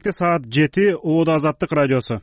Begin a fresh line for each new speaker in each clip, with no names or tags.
Эртекте саат 7 Оода Азаттык радиосу.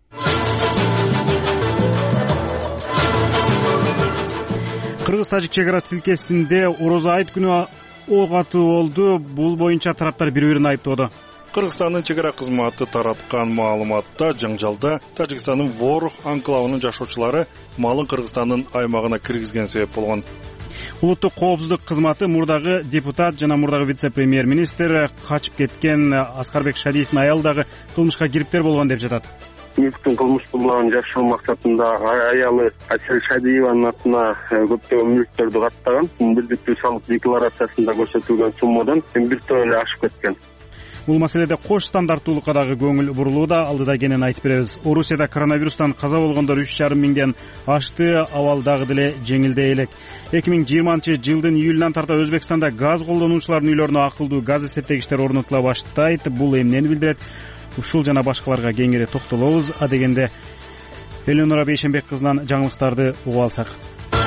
Кыргыз-тажик чек арасы тилкесинде Орозо айт күнү ок атуу болду. Бул боюнча тараптар бири-бирин айыптоодо.
Кыргызстандын чек ара кызматы тараткан маалыматта жаңжалда Тажикстандын Ворух анклавынын жашоочулары малын Кыргызстандын аймагына киргизген себеп болгон.
Улуттук коопсуздук кызматы мурдагы депутат жана мурдагы вице-премьер-министр качып кеткен Аскарбек Шадиевдин аялы дагы кылмышка кириптер болгон деп жатат.
Мүлктүн кылмыштуулугун жашыруу максатында аялы Асел Шадиеванын атына көптөгөн мүлктөрдү каттаган. Бирдиктүү салык декларациясында көрсөтүлгөн суммадан бир эле ашып кеткен.
Бул маселеде кош стандарттуулукка дагы көңүл бурулууда. Алдыда экенин айтып беребиз. Орусияда коронавирустан каза болгондор 3,5 миңден ашты. Абал дагы деле жеңилдей элек. 2020-жылдын июлунан тарта Өзбекстанда газ колдонуучулардын үйлөрүнө акылдуу газ эсептегичтер орнотула баштайт. Бул эмнени билдирет? Ушул жана башкаларга кеңири токтолобуз. Адегенде Элеонора Бейшенбек кызынан жаңылыктарды угуп алсак.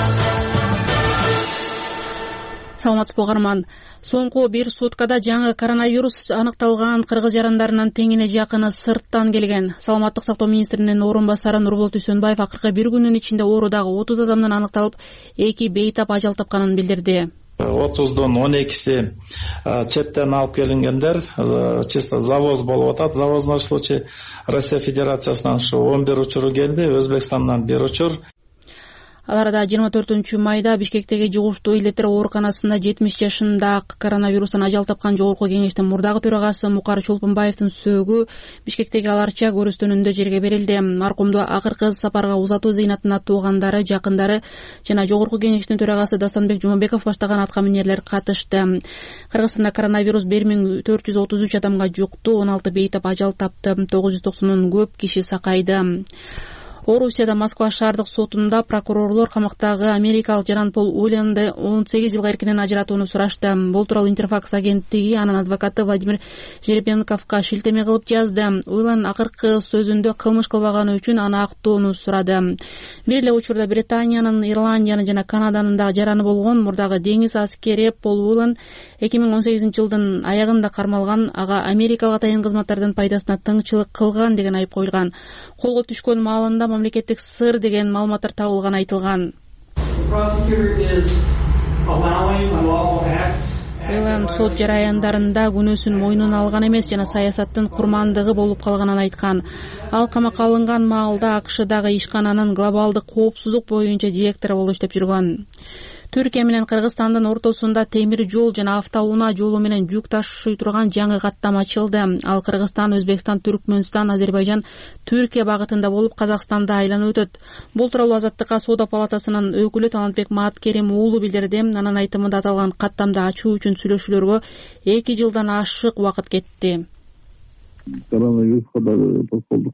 Саламатсызбы угарман. Соңку бир суткада жаңы коронавирус аныкталган кыргыз жарандарынын теңине жакыны сырттан келген. Саламаттык сактоо министринин орун басары Нурболот Үсөнбаев акыркы бир күнүн ичинде оорудагы 30 адамдын аныкталып, 2 бейтап ажал тапканын билдирди.
30дон 12си четтен алып келингендер, чисто завоз болуп атат. Завозной случай Россия Федерациясынан 11 учуру келди, Өзбекстандан 1 учур.
Аларда 24-майда Бишкектеги жугуштуу илеттер ооруканасында 70 жашында коронавирустан ажал тапкан жогорку кеңештин мурдагы төрагасы Мукар Чолпунбаевдин сөөгү Бишкектеги аларча көрүстөнүндө жерге берилди. Маркумду акыркы сапарга узатуу зыйнатына туугандары, жакындары жана жогорку кеңештин төрагасы Дастанбек Жумабеков баштаган аткаминерлер катышты. Кыргызстанда коронавирус 1433 адамга жукту, 16 бейтап ажал тапты, 990 көп киши сакайды. Орусияда Москва шаардык сотунда прокурорлор камактагы америкалык жаран Пол Уильямды 18 жылга эркинен ажыратууну сурашты. Бул тууралуу Интерфакс агенттиги анын адвокаты Владимир Жеребенковго шилтеме кылып жазды. Уильям акыркы сөзүндө кылмыш кылбаганы үчүн аны актоону сурады. Бир эле учурда Британиянын, Ирландиянын жана Канаданын дагы жараны болгон мурдагы деңиз аскери Пол Уильям 2018-жылдын аягында кармалган, ага америкалык атайын кызматтардын пайдасына тыңчылык кылган деген айып коюлган. Колго түшкөн маалында мамлекеттик сыр деген маалыматтар табылганы айтылган. Уильям сот жараяндарында күнөөсүн мойнуна алган эмес жана саясаттын курмандыгы болуп калганын айткан. Ал камакка алынган маалда АКШдагы ишкананын глобалдык коопсуздук боюнча директору болуп иштеп жүргөн. Түркия менен Кыргызстандын ортосунда темир жол жана автоунаа жолу менен жүк ташый турган жаңы каттам ачылды. Ал Кыргызстан, Өзбекстан, Түркмөнстан, Азербайжан, Түркия багытында болуп Казакстанда айланып өтөт. Бул тууралуу Азаттыкка Соода палатасынын өкүлү Талантбек Маткерим уулу билдирди. Анын айтымында аталган каттамды ачуу үчүн сүйлөшүүлөргө 2 жылдан ашык убакыт кетти.
Коронавирусқа да тоскоолдук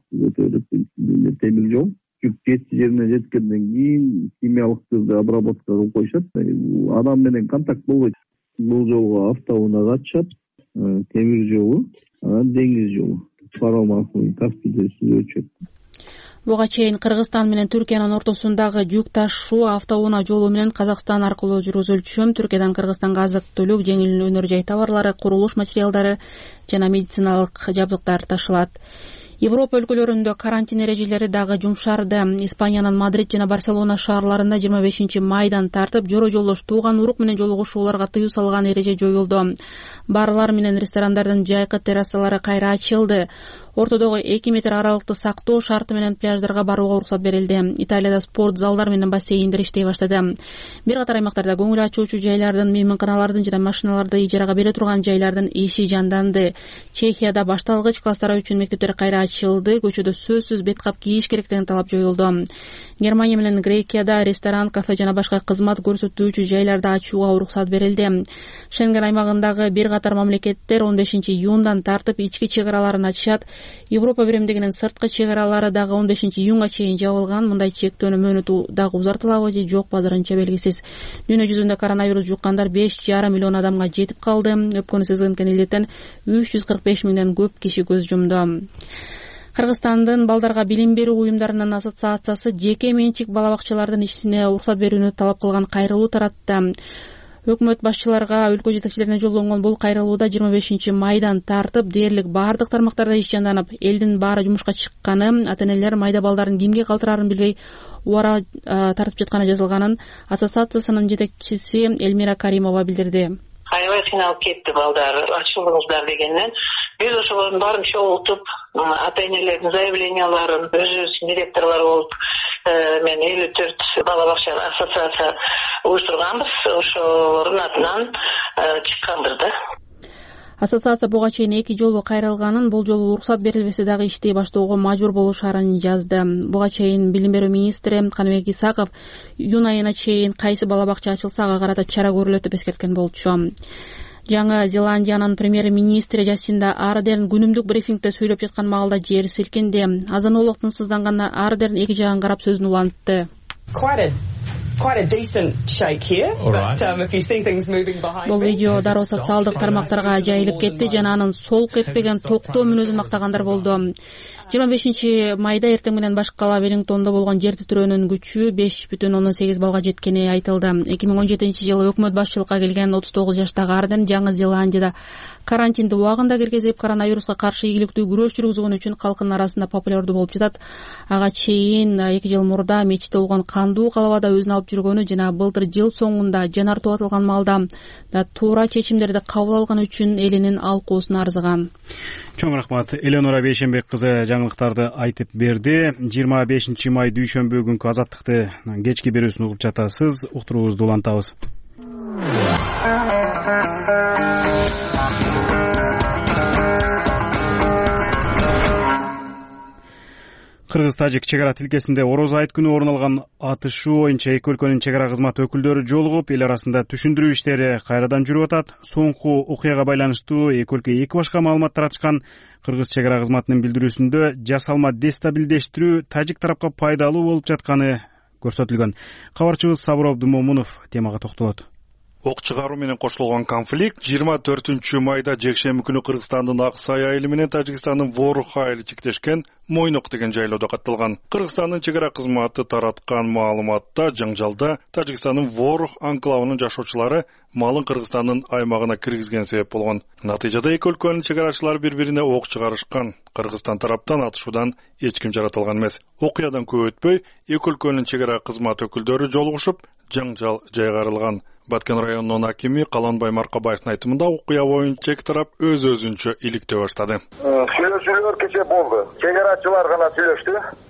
өтө темир жол. Жети жерине жеткенден кийин химиялык обработка кылып коюшат. Адам менен контакт болбойт. Бул жолго автоунаа катышат, темир жолу, анан деңиз жолу. Паром аркылуу Каспийде сүзөчүт.
Буга чейин Кыргызстан менен Түркиянын ортосундагы жүк ташуу автоунаа жолу менен Казакстан аркылуу жүргүзүлчү. Түркиядан Кыргызстанга азык-түлүк, жеңил өнөр жай товарлары, курулуш материалдары жана медициналык жабдыктар ташылат. Европа өлкөлөрүндө карантин эрежелери дагы жумшарды. Испаниянын Мадрид жана Барселона шаарларында 25-майдан тартып жора жолдош тууган урук менен жолугушууларга тыюу салган эреже жоюлду. Барлар менен ресторандардын жайкы террасалары кайра ачылды. Ортодогу 2 метр аралыкты сактоо шарты менен пляждарга барууга уруксат берилди. Италияда спорт залдар менен бассейндер иштей баштады. Бир катар аймактарда көңүл ачуучу жайлардын, мейманканалардын жана машиналарды ижарага бере турган жайлардын иши жанданды. Чехияда башталгыч класстар үчүн мектептер кайра ачылды. Көчөдө сөзсүз бет кап кийиш керек деген талап жоюлду. Германия менен Грекияда ресторан, кафе жана башка кызмат көрсөтүүчү жайларды ачууга уруксат берилди. Шенген аймагындагы бир катар мамлекеттер 15-июндан тартып ички чек араларын ачышат. Европа биримдигинин сырткы чек аралары дагы 15-июнга чейин жабылган. Мындай чектөөнүн мөөнөтү дагы узартылабы же жок азырынча белгисиз. Дүйнө жүзүндө коронавирус жуккандар 5,5 миллион адамга жетип калды. Өпкөнү сезген илеттен 345 миңден көп киши көз жумду. Кыргызстандын балдарга билим берүү уюмдарынын ассоциациясы жеке менчик бала бакчалардын ишине уруксат берүүнү талап кылган кайрылуу таратты. Өкмөт башчыларга өлкө жетекчилерине жолдонгон бул кайрылууда 25 майдан тартып дээрлик баардык тармактарда иш жанданып, элдин баары жумушка чыкканы, ата-энелер майда балдарын кимге калтырарын билбей убара тартып жатканы жазылганын ассоциациясынын жетекчиси Элмира Каримова билдирди.
Аябай кыйналып кетти балдар, ачылдыңыздар дегенден биз ошолордун баарын чогултуп, ата-энелердин заявленияларын өзүбүз директорлор болуп, мен 54 бала бакча ассоциация уюштурганбыз, ошолордун атынан чыккандыр да.
Ассоциация буга чейин 2 жолу кайрылганын, бул жолу уруксат берилбесе дагы ишти баштоого мажбур болушарын жазды. Буга чейин билим берүү министри Каныбек Исаков июнь айына чейин кайсы бала бакча ачылса ага карата чара көрүлөт деп эскерткен болчу. Жаңы Зеландиянын премьер-министри Жасинда Ардерн күнүмдүк брифингде сөйлөп жаткан маалда жер силкинди. Азан улук тынчсызданган Ардерн эки жагын карап сөзүн улантты.
Quite a decent shake here, but if you see things moving behind.
Бул видео дароо социалдык тармактарга жайылып кетти жана анын солк этпеген токтоо мүнөзүн мактагандар болду. 25 майда эртең менен баш кала Веллингтондо болгон жер титирөөнүн күчү 5,8 балга жеткени айтылды. 2017-жылы өкмөт башчылыкка келген 39 жаштагы Арден Жаңы Зеландияда карантинди убагында киргизип, коронавируска каршы ийгиликтүү күрөш жүргүзгөн үчүн калкын арасында популярдуу болуп жатат. Ага чейин 2 жыл мурда мечитте болгон кандуу калабада өзүн алып жүргөнү жана былтыр жыл соңунда жанартуу атылган маалда да туура чечимдерди кабыл алган үчүн элинин алкоосуна арзыган.
Чоң рахмат. Элеонора Бейшенбек кызы жаңылыктарды айтып берди. 25 май дүйшөмбү күнкү Азаттыкты кечки берүүсүн угуп жатасыз. Уктуруубузду улантабыз. Кыргыз-Тажик чек ара тилкесинде Ороз айт күнү орун алган атышуу боюнча эки өлкөнүн чек ара кызмат өкүлдөрү жолугуп, эл арасында түшүндүрүү иштери кайрадан жүрүп атат. Соңку окуяга байланыштуу эки өлкө эки башка маалымат таратышкан. Кыргыз чек ара кызматынын билдирүүсүндө жасалма дестабилдештирүү тажик тарапка пайдалуу болуп жатканы көрсөтүлгөн. Кабарчыбыз Сабыр Абдумомунов темага токтолот.
Ок чыгаруу менен коштолгон конфликт 24 майда жекшемби күнү Кыргызстандын Аксай айылы менен Тажикстандын Ворух айылы чектешкен Мойнок деген жайлоодо катталган. Кыргызстандын чек ара кызматы тараткан маалыматта жаңжалда Тажикстандын Ворух анклавынын жашоочулары малын Кыргызстандын аймагына киргизген себеп болгон. Натыйжада эки өлкөнүн чек арачылары бири-бирине ок чыгарышкан. Кыргызстан тараптан атышуудан эч ким жаратылган эмес. Окуядан көп өтпөй эки өлкөнүн чек ара кызмат өкүлдөрү жолугушуп, жаңжал жайгарылган. Баткен районунун акими Каланбай Маркабаевдин айтымында окуя боюнча эки тарап өз-өзүнчө иликтөө баштады.
Сүйлөшүүлөр кече болду. Чек арачылар гана сүйлөштү.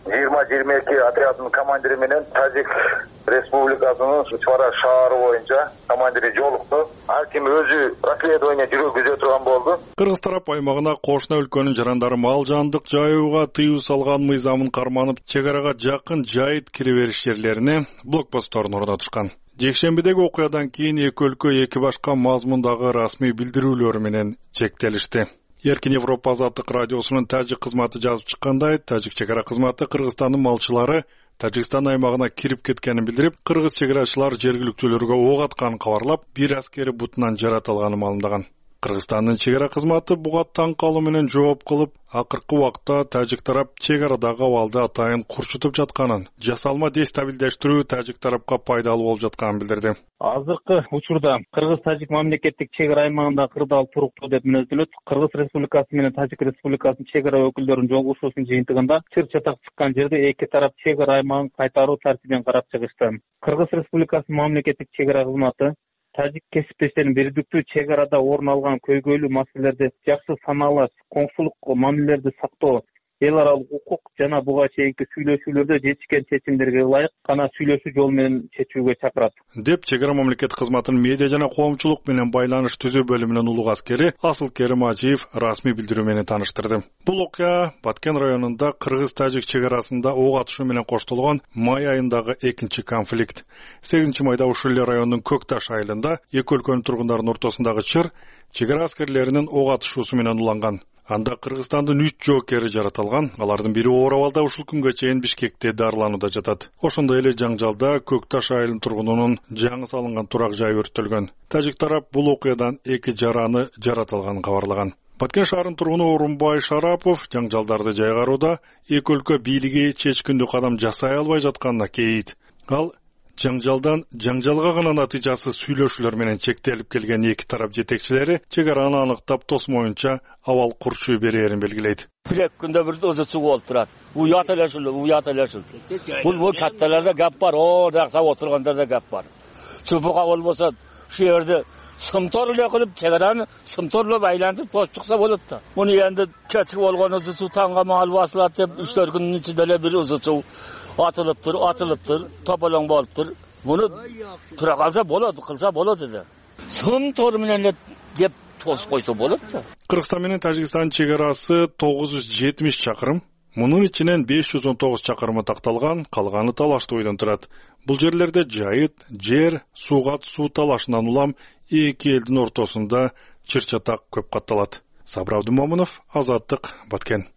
20-22 отрядынын командири менен Тажик Республикасынын Чучвара шаары боюнча командири жолукту. Ар ким өзү расследование жүргүзө турган болду.
Кыргыз тарап аймагына кошуна өлкөнүн жарандары мал жандык жайууга тыюу салган мыйзамын карманып, чек арага жакын жайыт кире бериш жерлерине блокпостторун орнотушкан. Жекшембидеги окуядан кийин эки өлкө эки башка мазмундагы расмий билдирүүлөр менен чектелишти. Эркин Европа Азаттык радиосунун тажик кызматы жазып чыккандай, тажик чек ара кызматы Кыргызстандын малчылары Тажикстан аймагына кирип кеткенин билдирип, кыргыз чек арачылар жергиликтүүлөргө ок атканын кабарлап, бир аскери бутунан жаратылганын маалымдаган. Кыргызстандын чек ара кызматы буга таң калуу менен жооп кылып, акыркы убакта тажик тарап чек арадагы абалды атайын курчутуп жатканын, жасалма дестабилдештирүү тажик тарапка пайдалуу болуп жатканын билдирди.
Азыркы учурда Кыргыз-Тажик мамлекеттик чек ара аймагында кырдаал туруктуу деп мүнөздөлөт. Кыргыз Республикасы менен Тажик Республикасынын чек ара өкүлдөрүнүн жолугушуусунун жыйынтыгында чыр-чатак чыккан жерде эки тарап чек ара аймагын кайтаруу тартибин карап чыгышты. Кыргыз Республикасынын мамлекеттик чек ара кызматы тажик кесиптештеринин бирдиктүү чек арада орун алган көйгөйлүү маселелерди жакшы саналаш, коңшулук мамилелерди сактоо, эл аралык укук жана буга чейинки сүйлөшүүлөрдө жетишкен чечимдерге ылайык гана сүйлөшүү жолу менен чечүүгө чакырат.
Деп чек ара мамлекеттик кызматынын медиа жана коомчулук менен байланыш түзүү бөлүмүнүн улуг аскери Асыл Керим Ажиев расмий билдирүү менен тааныштырды. Бул окуя Баткен районунда Кыргыз-Тажик чек арасында ок атышуу менен коштолгон май айындагы экинчи конфликт. 8 майда ушул эле райондун Көкташ айылында эки өлкөнүн тургундарынын ортосундагы чыр чек ара аскерлеринин ок атышуусу менен уланган. Анда Кыргызстандын 3 жоокери жаратылган. Алардын бири оор абалда ушул күнгө чейин Бишкекте дарыланууда жатат. Ошондой эле жаңжалда Көкташ айылынын тургунунун жаңы салынган турак жайы өрттөлгөн. Тажик тарап бул окуядан 2 жараны жаратылганын кабарлаган. Баткен шаарынын тургуну Орунбай Шарапов жаңжалдарды жайгарууда эки өлкө бийлиги чечкиндүү кадам жасай албай жатканына кейит. Ал жаңжалга гана натыйжасы сүйлөшүүлөр менен чектелип келген эки тарап жетекчилери чек араны аныктап тосмоюнча абал курчуу берерин белгилейт.
Bir günde bir ızıçı olup durat. Bu yateleşil. Bu kattalarda gap var. Orada oturganlarda gap var. Çubuğa olmasa şu yerde sımtorla kılıp çegaranı sımtorla baylantıp boş çıksa olur da. Bunu endi keçik olgan ızıçı tanga mal vasılat dep 3-4 günün içinde bir ızıçı atılıptır, topalan boluptur. Bunu tura kalsa boladı, kılsa boladı dedi. Sımtor menen dep tosуп койсо болот да.
Кыргызстан менен Тажикстан чек арасы 970 чакырым. Мунун ичинен 519 чакырымы такталган, калганы талаштуу бойдон турат. Бул жерлерде жайыт, жер, сууга суу талашынан улам эки элдин ортосунда чыр-чатак көп катталат. Сабыр Абдумомунов, Азаттык, Баткен.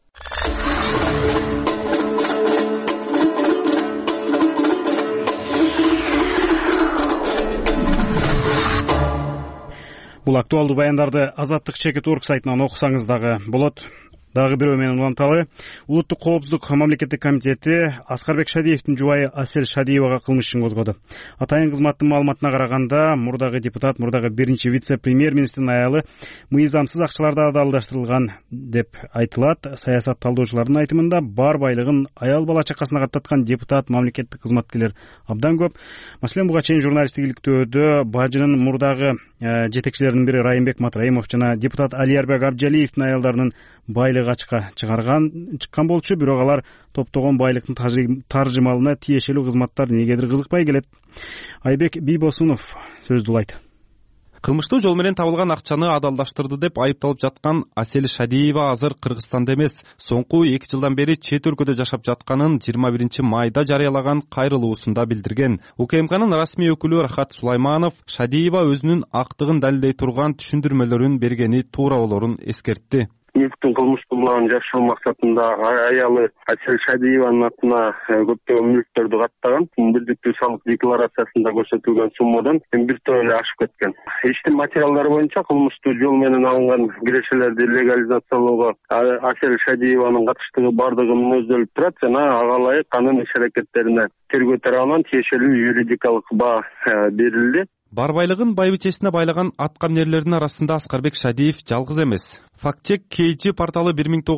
Бул актуалдуу баяндарды Азаттык Чекит.org сайтынан окусаңыз дагы болот. Дагы бирөө менен уланталы. Улуттук коопсуздук мамлекеттик комитети Аскарбек Шадиевдин жубайы Асель Шадиевага кылмыш ишин козгоду. Атайын кызматтын маалыматына караганда, мурдагы депутат, мурдагы биринчи вице-премьер-министрдин аялы мыйзамсыз акчаларды адалдаштырылган деп айтылат. Саясат талдоочулардын айтымында бар байлыгын аял бала чакасына каттаткан депутат, мамлекеттик кызматкерлер абдан көп. Маселен, буга чейин журналисттик иликтөөдө бажынын мурдагы жетекчилеринин бири Райымбек Матраимов жана депутат Алиярбек Абджалиевдин аялдарынын байлыгы ачыкка чыккан болчу, бирок алар топтогон байлыктын таржымалына тиешелүү кызматтар негедир кызыкпай келет. Айбек Бийбосунов сөздү улайт.
Кылмыштуу жол менен табылган акчаны адалдаштырды деп айыпталып жаткан Асель Шадиева азыр Кыргызстанда эмес, соңку 2 жылдан бери чет өлкөдө жашап жатканын 21 майда жарыялаган кайрылуусунда билдирген. УКМКнын расмий өкүлү Рахат Сулайманов Шадиева өзүнүн актыгын далилдей турган түшүндүрмөлөрүн бергени туура болорун эскертти.
Мүлктүн кылмыштуу булагын жашыруу максатында аялы Асель Шадиеванын атына көптөгөн мүлктөрдү каттаган. Бирдиктүү салык декларациясында көрсөтүлгөн суммадан бир төрө ашып кеткен. Иштин материалдары боюнча кылмыштуу жол менен алынган кирешелерди легализациялоого Асель Шадиеванын катыштыгы бардыгы мүнөздөлүп турат жана ага ылайык анын иш-аракеттерине тергөө тарабынан тиешелүү юридикалык баа берилди.
Бар байлыгын байбичесине байлаган аткамнерлердин арасында Аскарбек Шадиев жалгыз эмес. Фактчек KG порталы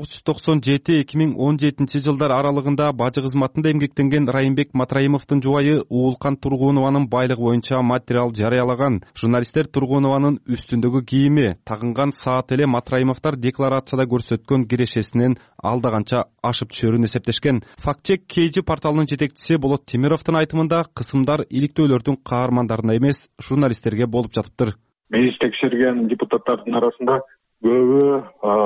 1997-2017 жылдар аралыгында бажы кызматында эмгектенген Райымбек Матраимовдун жубайы Уулкан Тургунованын байлыгы боюнча материал жарыялаган. Журналисттер Тургунованын үстүндөгү кийими, тагынган саат эле Матраимовдор декларацияда көрсөткөн кирешесинен алдаганча ашып түшөрүн эсептешкен. Фактчек KG порталынын жетекчиси Болот Темировдун айтымында кысымдар иликтөөлөрдүн каармандарына эмес, журналисттерге болуп жатыптыр.
Биз текшерген депутаттардын арасында көбү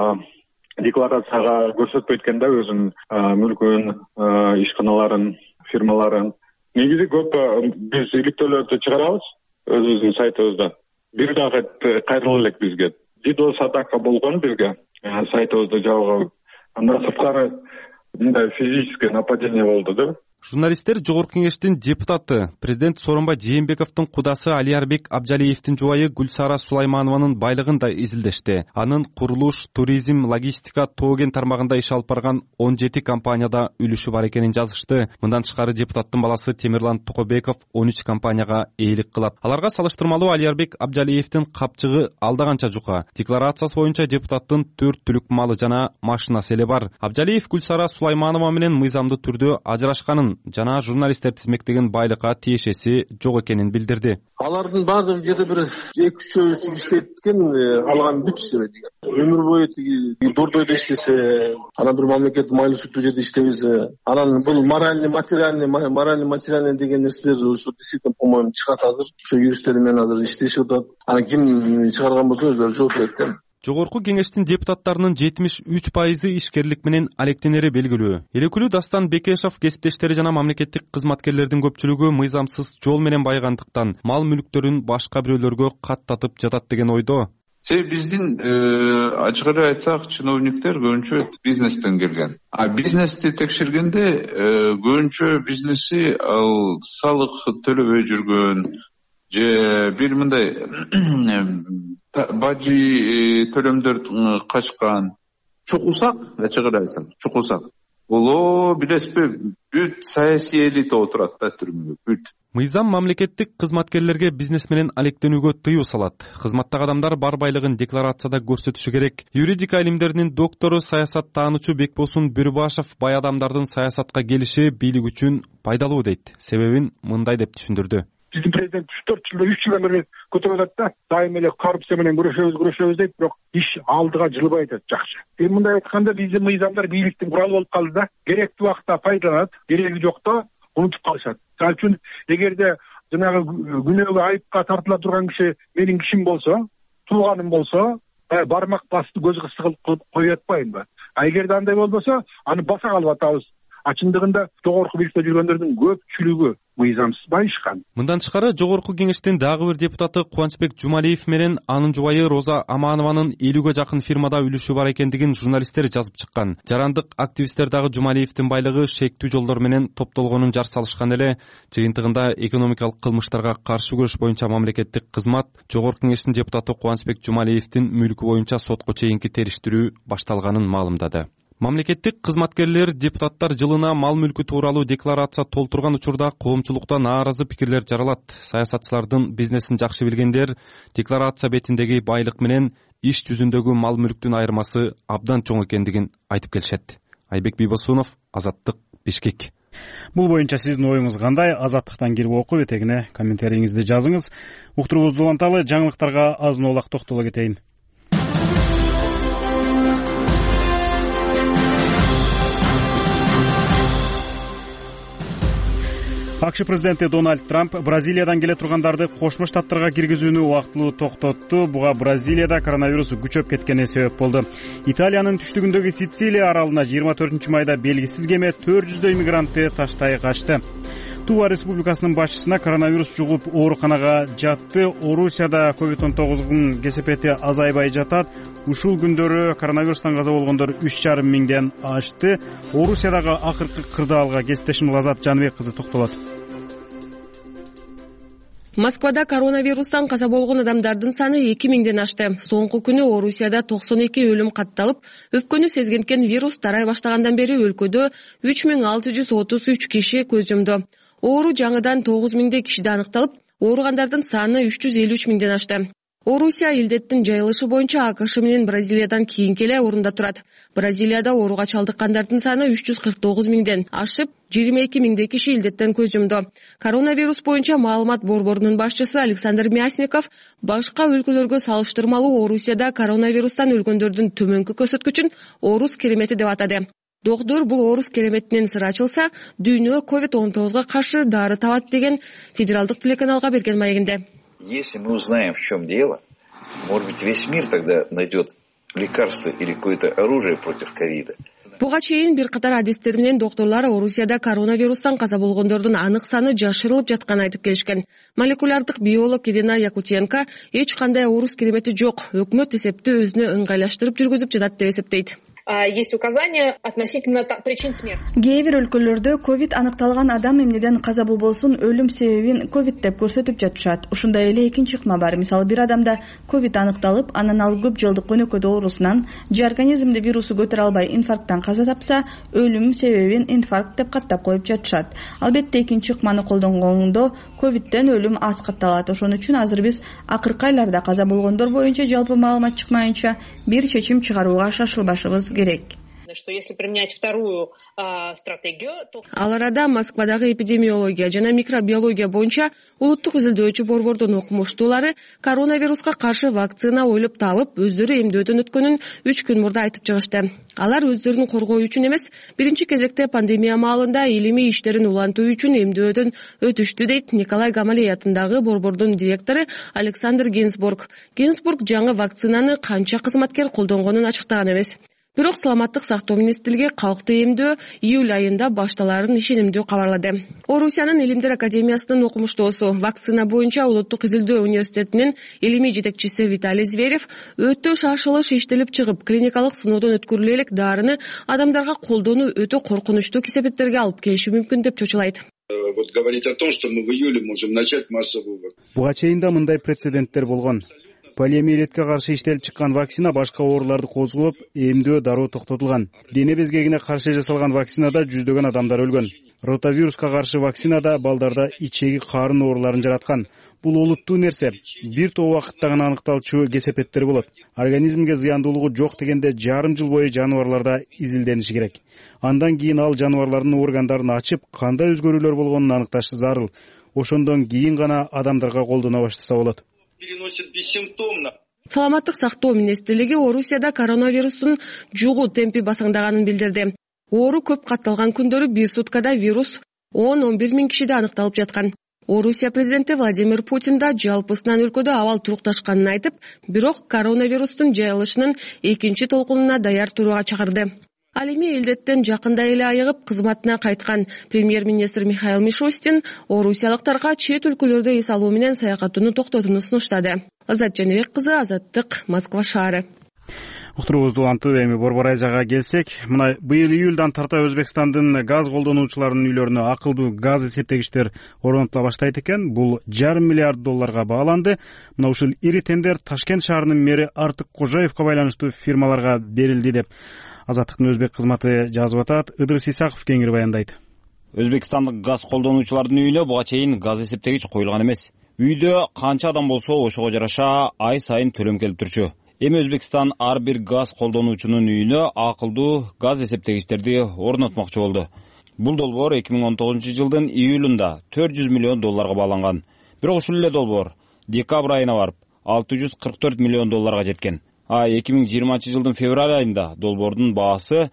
декларацияга көрсөтпөйт экен да өзүнүн мүлкүн, ишканаларын, фирмаларын. Негизи көп биз иликтөөлөрдү чыгарабыз өзүбүздүн сайтыбызда. Бир дагы кайрыла элек бизге. DDoS атака болгон бизге сайтыбызды жабып, андан сырткары мындай физическое нападение болду да.
Журналисттер Жогорку кеңештин депутаты, президент Сооронбай Жээнбековдун кудасы Алиярбек Абджалиевдин жубайы Гүлсара Сулайманованын байлыгын да изилдешти. Анын курулуш, туризм, логистика, тооген тармагында иш алып барган 17 компанияда үлүшү бар экенин жазышты. Мындан тышкары депутаттын баласы Темирлан Токобеков 13 компанияга ээлик кылат. Аларга салыштырмалуу Алиярбек Абджалиевдин капчыгы алдаганча жука. Декларациясы боюнча депутаттын 4 түлүк малы жана машинасы эле бар. Абджалиев Гүлсара Сулайманова менен мыйзамдуу түрдө ажырашканын жана журналисттер тизмектеген байлыкка тиешеси жок экенин билдирди.
Алардын баардыгы жерде бир 2-3 иштейт экен, алган бүт иштебейт. Өмүр бою дордойдо иштесе, анан бир мамлекеттик майлуу сүттүү жерде иштебесе, анан бул материальный деген нерселер ушу действительно, по-моему, чыгат азыр. Ошо юристтер менен азыр иштешип атат. Анан ким чыгарган болсо өзүлөрү жооп берет да.
Жогорку кеңештин депутаттарынын 73% ишкерлик менен алектенери белгилүү. Элекүлүү Дастан Бекешов кесиптештери жана мамлекеттик кызматкерлердин көпчүлүгү мыйзамсыз жол менен байгандыктан мал мүлктөрүн башка бирөөлөргө каттатып жатат деген ойдо.
Биздин ачык эле айтсак, чиновниктер көбүнчө бизнестен келген. Бизнести текшергенде көбүнчө бизнеси ал салык төлөбөй жүргөн же бир мындай бажы төлөмдөр качкан. Чукусак, ачык эле айтсам, чукусак. Бул билесизби, бүт саясий элита отурат да түрмөгө, бүт.
Мыйзам мамлекеттик кызматкерлерге бизнес менен алектенүүгө тыюу салат. Кызматтагы адамдар бар байлыгын декларацияда көрсөтүшү керек. Юридика илимдеринин доктору, саясаттаануучу Бекбосун Бөрүбашев бай адамдардын саясатка келиши бийлик үчүн пайдалуу дейт. Себебин мындай деп түшүндүрдү.
Биздин президент 3 жылдан бери көтөрүп атат да, дайым эле коррупция менен күрөшөбүз дейт, бирок иш алдыга жылбайт жакшы. Мындай айтканда биздин мыйзамдар бийликтин куралы болуп калды да, керектүү убакта пайдаланат, кереги жокто унутуп калышат. Ал үчүн эгерде жанагы күнөөгө айыпка тартыла турган киши менин кишим болсо, тууганым болсо, бармак басты көз кысты кылып коюп атпайынбы? Эгерде андай болбосо, аны баса калып атабыз. Чындыгында жогорку бийликте жүргөндөрдүн көпчүлүгү мыйзамсыз байышкан.
Мындан тышкары жогорку кеңештин дагы бир депутаты Кубанычбек Жумалиев менен анын жубайы Роза Аманованын 50ге жакын фирмада үлүшү бар экендигин журналисттер жазып чыккан. Жарандык активисттер дагы Жумалиевдин байлыгы шектүү жолдор менен топтолгонун жар салышкан эле. Жыйынтыгында экономикалык кылмыштарга каршы күрөш боюнча мамлекеттик кызмат жогорку кеңештин депутаты Кубанычбек Жумалиевдин мүлкү боюнча сотко чейинки териштирүү башталганын маалымдады. Мамлекеттик кызматкерлер, депутаттар жылына мал мүлкү тууралуу декларация толтурган учурда коомчулукта нааразы пикирлер жаралат. Саясатчылардын бизнесин жакшы билгендер декларация бетиндеги байлык менен иш жүзүндөгү мал мүлктүн айырмасы абдан чоң экендигин айтып келишет. Айбек Бийбосунов, Азаттык, Бишкек.
Бул боюнча сиздин оюңуз кандай? Азаттыктан кирип окуп этегине комментарийиңизди жазыңыз. Уктуруубузду уланталы, жаңылыктарга азын-аулак токтоло кетейин. АКШ президенти Дональд Трамп Бразилиядан келе тургандарды Кошмо Штаттарга киргизүүнү убактылуу токтотту. Буга Бразилияда коронавирус күчөп кеткени себеп болду. Италиянын түштүгүндөгү Сицилия аралына 24 майда белгисиз кеме 400 мигрантты таштай качты. Тува республикасынын башчысына коронавирус жугуп ооруканага жатты. Орусияда COVID-19 кесепети азайбай жатат. Ушул күндөрү коронавирустан каза болгондор 3,5 миңден ашты. Орусиядагы акыркы кырдаалга кесиптешим Лазат Жаныбек кызы токтолот.
Москвада коронавирустан каза болгон адамдардын саны 2 миңден ашты. Соңку күнү Орусияда 92 өлүм катталып, өпкөнү сезгенкен вирус тарай баштагандан бери өлкөдө 3633 киши көз жумду. Оору жаңыдан 9 миңдей кишиде аныкталып, ооругандардын саны 353 миңден ашты. Орусия илдеттин жайылышы боюнча АКШ менен Бразилиядан кийинки эле орунда турат. Бразилияда ооруга чалдыккандардын саны 349 миңден ашып, 22 миңдей киши илдеттен көз жумду. Коронавирус боюнча маалымат борборунун башчысы Александр Мясников башка өлкөлөргө салыштырмалуу Орусияда коронавирустан өлгөндөрдүн төмөнкү көрсөткүчүн Орус керемети деп атады. Доктор бул Орус кереметинен сыр ачылса, дүйнө COVID-19 каршы дары табат деген федералдык телеканалга берген маегинде.
Если мы узнаем, в чем дело, может быть, весь мир тогда найдет лекарство или какое-то оружие против ковида.
Буга чейин бир катар адистер менен докторлор Орусияда коронавирустан каза болгондордун анык саны жашырылып жатканын айтып келишкен. Молекулярдык биолог Ирина Якутенко эч кандай Орус керемети жок, өкмөт эсепти өзүнө ыңгайлаштырып жүргүзүп жатат деп эсептейт.
Есть указания относительно причин смерти.
Кээ бир өлкөлөрдө ковид аныкталган адам эмнеден каза болбосун өлүм себебин ковид деп көрсөтүп жатышат. Ушундай эле экинчи ыкма бар. Мисалы бир адамда ковид аныкталып, анан ал көп жылдык көнөкөдө оорусунан же организмди вирусу көтөрө албай инфаркттан каза тапса, өлүм себебин инфаркт деп каттап коюп жатышат. Албетте экинчи ыкманы колдонгондо ковидтен өлүм аз катталат. Ошон үчүн азыр биз акыркы айларда каза болгондор боюнча жалпы маалымат чыкмайынча бир чечим чыгарууга шашылбашыбыз керек.
Что если применять вторую стратегию, то...
Ал арада Москвадагы эпидемиология жана микробиология боюнча улуттук изилдөөчү борбордун окумуштуулары коронавируска каршы вакцина ойлоп табып, өздөрү эмдөөдөн өткөнүн 3 күн мурда айтып чыгышты. Алар өздөрүн коргоо үчүн эмес, биринчи кезекте пандемия маалында илимий иштерин улантуу үчүн эмдөөдөн өтүштү дейт Николай Гамалей атындагы борбордун директору Александр Гинзбург. Гинзбург жаңы вакцинаны канча кызматкер колдонгонун ачыктаган эмес. Бирок саламаттык сактоо министрлиги калкты эмдөө июль айында башталарын ишенимдүү кабарлады. Орусиянын Илимдер академиясынын окумуштуусу, вакцина боюнча улуттук изилдөө университетинин илимий жетекчиси Виталий Зверев өтө шашылыш иштелип чыгып, клиникалык сыноодон өткөрүлө элек дарыны адамдарга колдонуу өтө коркунучтуу кесепеттерге алып келиши мүмкүн деп чочулайт.
Вот говорить о том, что мы в июле можем начать массовую вакцинацию.
Буга чейин да мындай прецеденттер болгон. полиомиелитке каршы иштелип чыккан вакцина башка ооруларды козгоп, эмдөө дароо токтотулган. Дене безгегине каршы жасалган вакцинада жүздөгөн адамдар өлгөн. Ротавируска каршы вакцинада балдарда ичеги карын ооруларын жараткан. Бул олуттуу нерсе. Бир топ убакытта гана аныкталчу кесепеттер болот. Организмге зыяндуулугу жок дегенде жарым жыл бою жаныбарларда изилдениши керек. Андан кийин ал жаныбарлардын органдарын ачып, кандай өзгөрүүлөр болгонун аныкташ зарыл. Ошондон кийин гана адамдарга колдоно баштаса болот.
Саламаттык сактоо министрлиги Орусияда коронавирустун жугуу темпи басаңдаганын билдирди. Оору көп катталган күндөрү бир суткада вирус 10-11 миң кишиде аныкталып жаткан. Орусия президенти Владимир Путин да жалпысынан өлкөдө абал турукташканын айтып, бирок коронавирустун жайылышынын экинчи толкунуна даяр турууга чакырды. Ал эми илдеттен жакында эле айыгып кызматына кайткан премьер-министр Михаил Мишустин орусиялыктарга чет өлкөлөрдө эс алуу менен саякаттоону токтотууну сунуштады. Азат Жаныбек кызы, Азаттык, Москва шаары.
Уктуруубузду улантып эми Борбор Айзага келсек, мына быйыл июлдан тарта Өзбекстандын газ колдонуучуларынын үйлөрүнө акылдуу газ эсептегичтер орнотула баштайт экен. Бул $1,5 миллиард бааланды. Мына ушул ири тендер Ташкент шаарынын мэри Артык Кожоевго байланыштуу фирмаларга берилди деп Азаттыктын өзбек кызматы жазып атат. Ыдырыс Исаков кеңири баяндайт.
Өзбекстандык газ колдонуучулардын үйүнө буга чейин газ эсептегич коюлган эмес. Үйдө канча адам болсо ошого жараша ай сайын төлөм келип турчу. Эми Өзбекстан ар бир газ колдонуучунун үйүнө акылдуу газ эсептегичтерди орнотмокчу болду. Бул долбоор 2019 жылдын июлунда $400 миллион бааланган. Бирок ушул эле долбоор декабрь айына барып $644 миллион жеткен. А 2020 жылдын февраль айында долбоордун баасы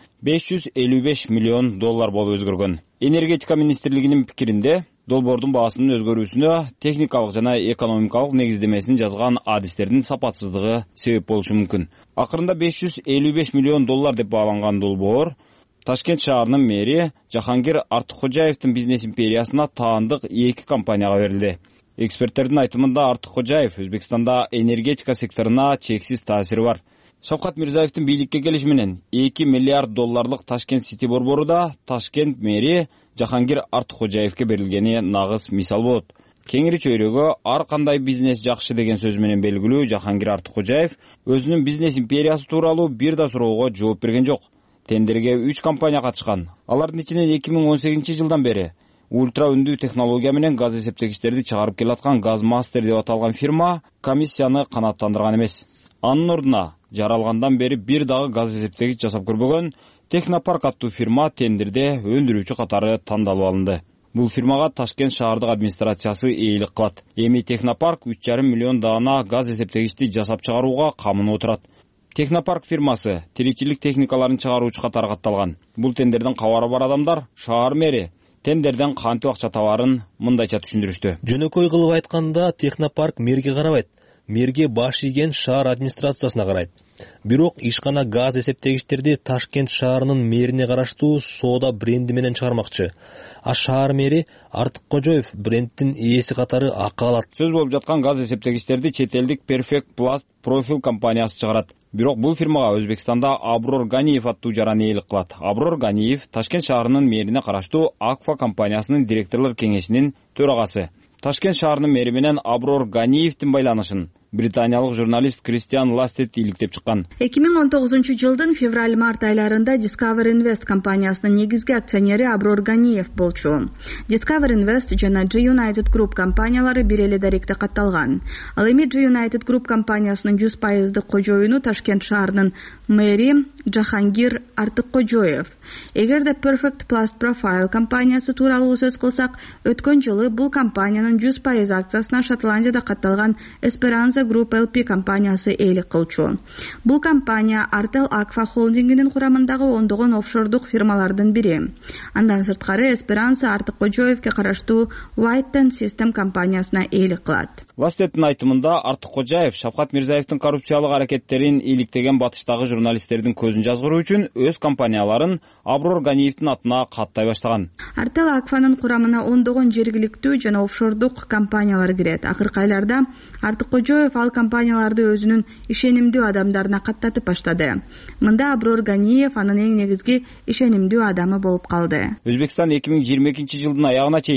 $555 миллион болуп өзгөргөн. Энергетика министрлигинин пикиринде долбоордун баасынын өзгөрүүсүнө техникалык жана экономикалык негиздемесин жазган адистердин сапатсыздыгы себеп болушу мүмкүн. Акырында $555 миллион деп бааланган долбоор Ташкент шаарынын мэри Жахангир Артыккожаевдин бизнес империясына таандык 2 компанияга берилди. Эксперттердин айтымында Артыккожаев Өзбекстанда энергетика секторуна чексиз таасири бар. Шавкат Мирзиевдин бийликке келиши менен $2 миллиард Ташкент Сити борбору да Ташкент мэри Жахангир Артыккожаевге берилгени нагыз мисал болот. Кеңири чөйрөгө ар кандай бизнес жакшы деген сөз менен белгилүү Жахангир Артыккожаев өзүнүн бизнес империясы тууралуу бир да суроого жооп берген жок. Тендерге 3 компания катышкан. Алардын ичинен 2018 жылдан бери ультра үндүү технология менен газ эсептегичтерди чыгарып келаткан Газмастер деп аталган фирма комиссияны канааттандырган эмес. Анын ордуна жаралгандан бери бир дагы газ эсептегич жасап көрбөгөн Технопарк аттуу фирма тендерде өндүрүүчү катары тандалып алынды. Бул фирмага Ташкент шаардык администрациясы ээлик кылат. Эми Технопарк 3,5 миллион даана газ эсептегичти жасап чыгарууга камынып отурат. Технопарк фирмасы тиричилик техникаларын чыгаруучу катары катталган. Бул тендерден кабары бар адамдар шаар мэри тендерден кантип акча табарын мындайча түшүндүрүштү.
Жөнөкөй кылып айтканда Технопарк мэрге карабайт. Мэрге баш ийген шаар администрациясына карайт. Бирок ишкана газ эсептегичтерди Ташкент шаарынын мэрине караштуу Соода бренди менен чыгармакчы. А шаар мэри Артыккожоев брендтин ээси катары акы алат.
Сөз болуп жаткан газ эсептегичтерди чет элдик Perfect Plast Profil компаниясы чыгарат. Бирок бул фирмага Өзбекстанда Аброр Ганиев аттуу жаран ээлик кылат. Аброр Ганиев Ташкент шаарынын мэрине караштуу Акфа компаниясынын директорлор кеңешинин төрагасы. Ташкент шаарынын мэри менен Аброр Ганиевдин байланышын британиялык журналист Кристиан Ластет иликтеп чыккан.
2019 жылдын февраль-март айларында Discover Invest компаниясынын негизги акционери Аброр Ганиев болчу. Discover Invest жана G United Group компаниялары бир эле даректе катталган. Ал эми G United Group компаниясынын 100% кожоюну Ташкент шаарынын мэри Жахангир Артыккожоев. Эгерде Perfect Plast Profile компаниясы тууралуу сөз кылсак, өткөн жылы бул компаниянын 100% акциясына Шотландияда катталган Esperanza Group LP компаниясы ээлик кылчу. Бул компания Artel Aqua холдингинин курамындагы ондогон офшордук фирмалардын бири. Андан сырткары Esperanza Артыккожоевге караштуу White System компаниясына ээлик кылат.
Ластеттин айтымында Артыккожаев Шавкат Мирзиевдин коррупциялык аракеттерин иликтеген батыштагы журналисттердин көзүн жазгыруу үчүн өз компанияларын Аброр Ганиевдин атына каттай баштаган.
Artel Aqua'нын курамына ондогон жергиликтүү жана офшордук компаниялар кирет. Акыркы айларда Артыккожоев ал компанияларды өзүнүн ишенимдүү адамдарына каттатып баштады. Мында Аброр Ганиев анын эң негизги ишенимдүү адамы болуп калды.
Өзбекстан 2022 жылдын аягына чейин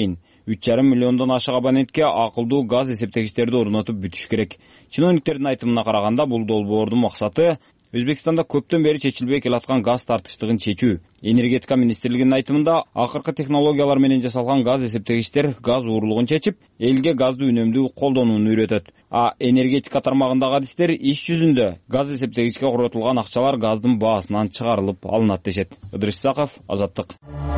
3,5 миллиондон ашык абонентке акылдуу газ эсептегичтерди орнотуп бүтүш керек. Чиновниктердин айтымына караганда, бул долбоордун максаты Өзбекстанда көптөн бери чечилбей келаткан газ тартыштыгын чечүү. Энергетика министрлигинин айтымында, акыркы технологиялар менен жасалган газ эсептегичтер газ уурулугун чечип, элге газды үнөмдүү колдонууну үйрөтөт. Энергетика тармагындагы адистер иш жүзүндө газ эсептегичке коротулган акчалар газдын баасынан чыгарылып алынат дешет. Ыдырыс Исаков, Азаттык.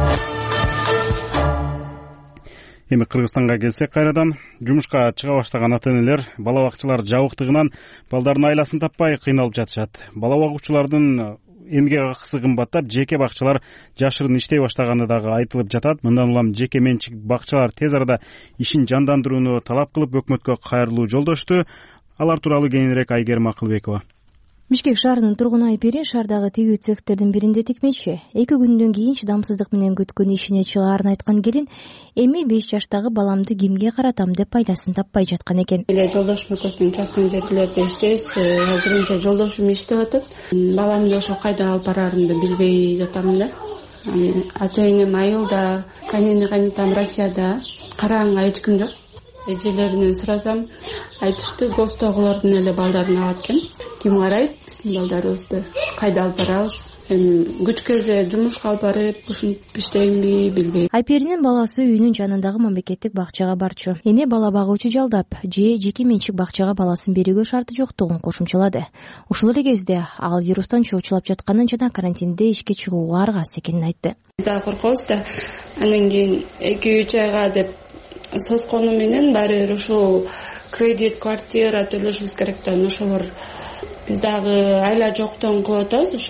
Эми Кыргызстанга келсек, кайрадан жумушка чыга баштаган ата-энелер, бала бакчалар жабыктыгынан балдардын айласын таппай кыйналып жатышат. Бала багуучулардын эмгек акысы кымбаттап, жеке бакчалар жашырын иштей баштаганы дагы айтылып жатат. Мындан улам жеке менчик бакчалар тез арада ишин жандандырууну талап кылып, өкмөткө кайрылуу жолдошту. Алар тууралуу кийинирээк Айгерим Акылбекова.
Бишкек шаарынын тургуну Айпери шаардагы тигүү цехтердин биринде тикмечи. 2 күндөн кийин чыдамсыздык менен күткөн ишине чыгаарын айткан келин, эми 5 жаштагы баламды кимге каратам деп айласын таппай жаткан экен.
Жолдошум экөөбүздүн частный жерлерде иштейбиз. Азырынча жолдошум иштеп атат. Баламды ошо кайда алып барарымды билбей жатам да. Ата-энем айылда, канинам Россияда. Карааңга эч ким жок. Эжелеринен сурасам, айтышты, гостогулордун эле балдарын алат экен. Ким карайт биздин балдарыбызды? Кайда алып барабыз? Күч келсе жумушка алып барып, ушинтип иштейинби билбейм.
Айперинин баласы үйүнүн жанындагы мамлекеттик бакчага барчу. Эне бала багуучу жалдап, жеке менчик бакчага баласын берүүгө шарты жоктугун кошумчалады. Ушул эле кезде ал вирустан чоочулап жатканын жана карантинде ишке чыгууга аргасыз экенин айтты.
Биз да коркобуз да, андан кийин 2-3 айга деп соскону менен баары бир ушул кредит, квартира төлөшүбүз керек да. Ошолор биз дагы айла жоктон кылып атабыз, ошо